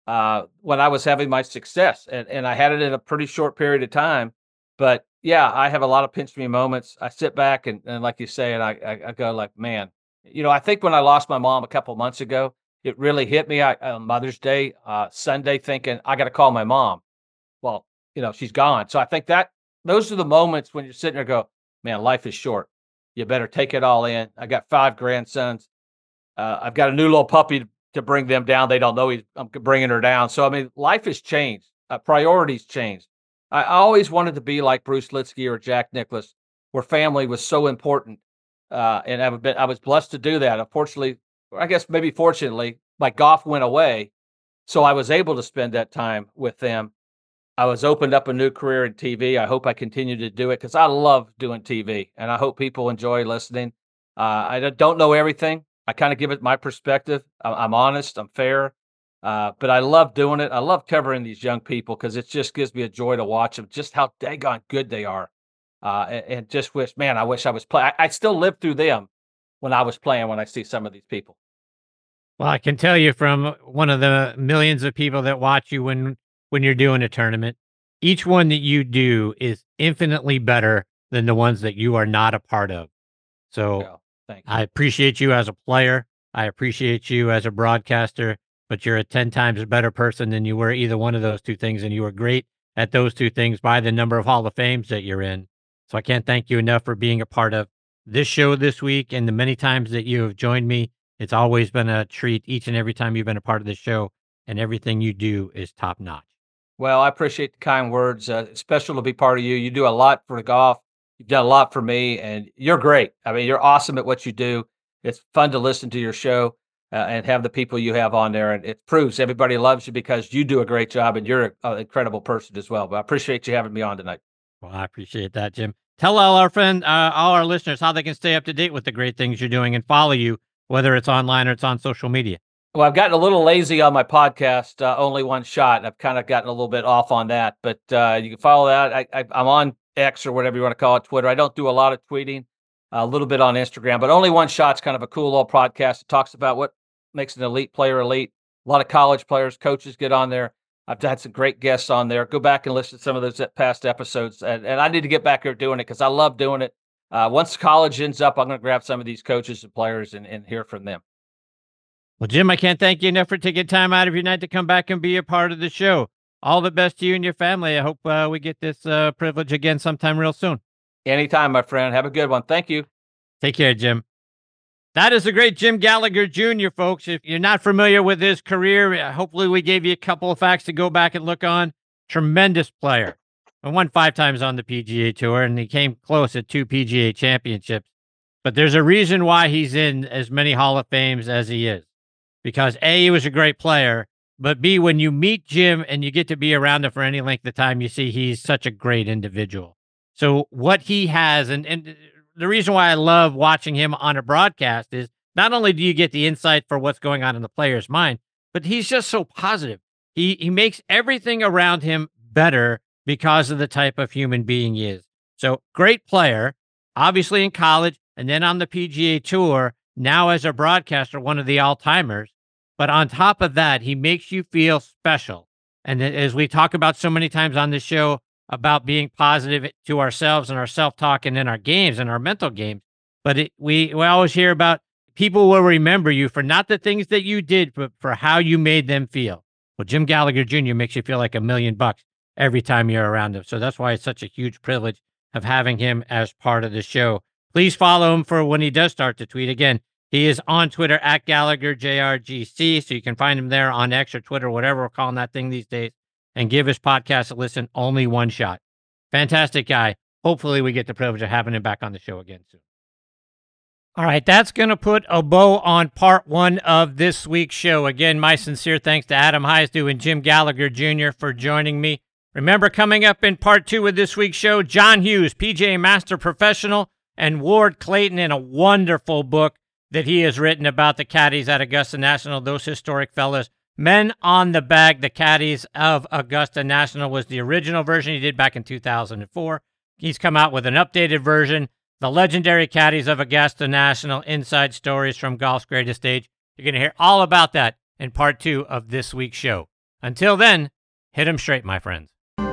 when I was having my success. And I had it in a pretty short period of time. But, yeah, I have a lot of pinch me moments. I sit back and like you say, and I go like, man, I think when I lost my mom a couple of months ago, it really hit me on Mother's Day, Sunday, thinking, I got to call my mom. Well, she's gone. So I think those are the moments when you're sitting there and go, man, life is short. You better take it all in. I got 5 grandsons. I've got a new little puppy to bring them down. They don't know I'm bringing her down. So, I mean, life has changed. Priorities changed. I always wanted to be like Bruce Litsky or Jack Nicklaus, where family was so important. And I was blessed to do that. Unfortunately, I guess maybe fortunately, my golf went away. So I was able to spend that time with them. I was opened up a new career in TV. I hope I continue to do it because I love doing TV, and I hope people enjoy listening. I don't know everything. I kind of give it my perspective. I'm honest. I'm fair. But I love doing it. I love covering these young people because it just gives me a joy to watch them, just how daggone good they are. And just wish, man, I wish I was playing. I still live through them when I was playing when I see some of these people. Well, I can tell you from one of the millions of people that watch you when you're doing a tournament, each one that you do is infinitely better than the ones that you are not a part of. So thank you. I appreciate you as a player. I appreciate you as a broadcaster, but you're a 10 times better person than you were either one of those two things. And you were great at those two things by the number of Hall of Fames that you're in. So I can't thank you enough for being a part of this show this week and the many times that you have joined me. It's always been a treat each and every time you've been a part of this show, and everything you do is top notch. Well, I appreciate the kind words. It's special to be part of you. You do a lot for the golf. You've done a lot for me, and you're great. I mean, you're awesome at what you do. It's fun to listen to your show and have the people you have on there, and it proves everybody loves you because you do a great job, and you're an incredible person as well. But I appreciate you having me on tonight. Well, I appreciate that, Jim. Tell all our listeners how they can stay up to date with the great things you're doing and follow you, whether it's online or it's on social media. Well, I've gotten a little lazy on my podcast, Only One Shot. I've kind of gotten a little bit off on that, but you can follow that. I'm on X or whatever you want to call it, Twitter. I don't do a lot of tweeting, a little bit on Instagram, but Only One Shot's kind of a cool little podcast. It talks about what makes an elite player elite. A lot of college players, coaches get on there. I've had some great guests on there. Go back and listen to some of those past episodes. And I need to get back here doing it because I love doing it. Once college ends up, I'm going to grab some of these coaches and players and hear from them. Well, Jim, I can't thank you enough for taking time out of your night to come back and be a part of the show. All the best to you and your family. I hope we get this privilege again sometime real soon. Anytime, my friend. Have a good one. Thank you. Take care, Jim. That is the great Jim Gallagher Jr., folks. If you're not familiar with his career, hopefully we gave you a couple of facts to go back and look on. Tremendous player. I won 5 times on the PGA Tour, and he came close at 2 PGA championships. But there's a reason why he's in as many Hall of Fames as he is. Because A, he was a great player, but B, when you meet Jim and you get to be around him for any length of time, you see he's such a great individual. So what he has, and the reason why I love watching him on a broadcast is not only do you get the insight for what's going on in the player's mind, but he's just so positive. He makes everything around him better because of the type of human being he is. So great player, obviously in college, and then on the PGA Tour, now as a broadcaster, one of the all-timers. But on top of that, he makes you feel special. And as we talk about so many times on this show about being positive to ourselves and our self-talk and in our games and our mental games, but we always hear about people will remember you for not the things that you did, but for how you made them feel. Well, Jim Gallagher Jr. makes you feel like $1 million every time you're around him. So that's why it's such a huge privilege of having him as part of the show. Please follow him for when he does start to tweet. Again, he is on Twitter at GallagherJRGC, so you can find him there on X or Twitter, whatever we're calling that thing these days, and give his podcast a listen. Only One Shot. Fantastic guy. Hopefully we get the privilege of having him back on the show again soon. All right, that's going to put a bow on part 1 of this week's show. Again, my sincere thanks to Adam Heisdu and Jim Gallagher Jr. for joining me. Remember, coming up in part 2 of this week's show, John Hughes, PGA Master Professional, and Ward Clayton in a wonderful book that he has written about the caddies at Augusta National, those historic fellas. Men on the Bag, the Caddies of Augusta National was the original version he did back in 2004. He's come out with an updated version, The Legendary Caddies of Augusta National, Inside Stories from Golf's Greatest Stage. You're going to hear all about that in part 2 of this week's show. Until then, hit 'em straight, my friends.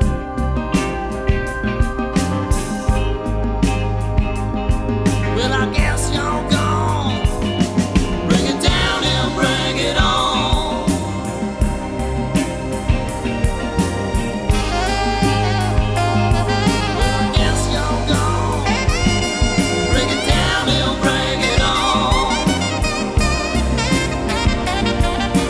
Well, I guess you're gone. Bring it down and bring it on. Well, I guess you're gone. Bring it down and bring it on.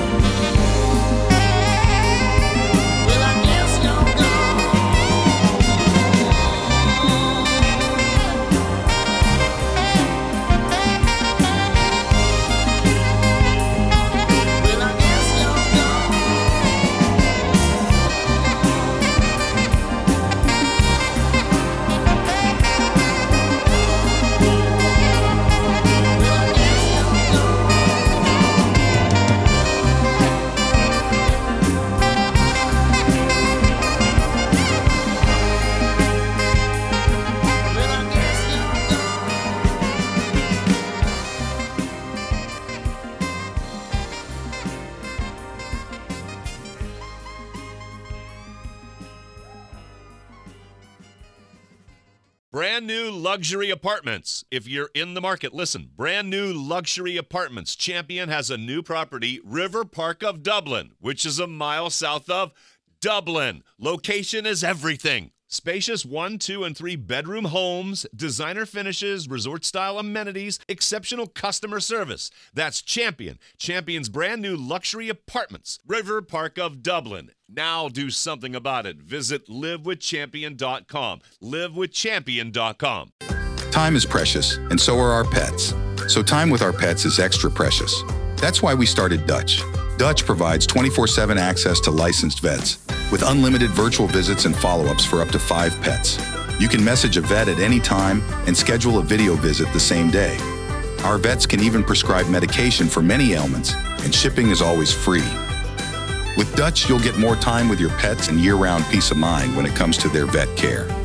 brand new luxury apartments. If you're in the market, listen, brand new luxury apartments. Champion has a new property, River Park of Dublin, which is a mile south of Dublin. Location is everything. Spacious 1, 2, and 3 bedroom homes, designer finishes, resort-style amenities, exceptional customer service. That's Champion. Champion's brand new luxury apartments, River Park of Dublin. Now do something about it. Visit livewithchampion.com. livewithchampion.com. Time is precious, and so are our pets. So time with our pets is extra precious. That's why we started Dutch. Dutch provides 24/7 access to licensed vets with unlimited virtual visits and follow-ups for up to 5 pets. You can message a vet at any time and schedule a video visit the same day. Our vets can even prescribe medication for many ailments, and shipping is always free. With Dutch, you'll get more time with your pets and year-round peace of mind when it comes to their vet care.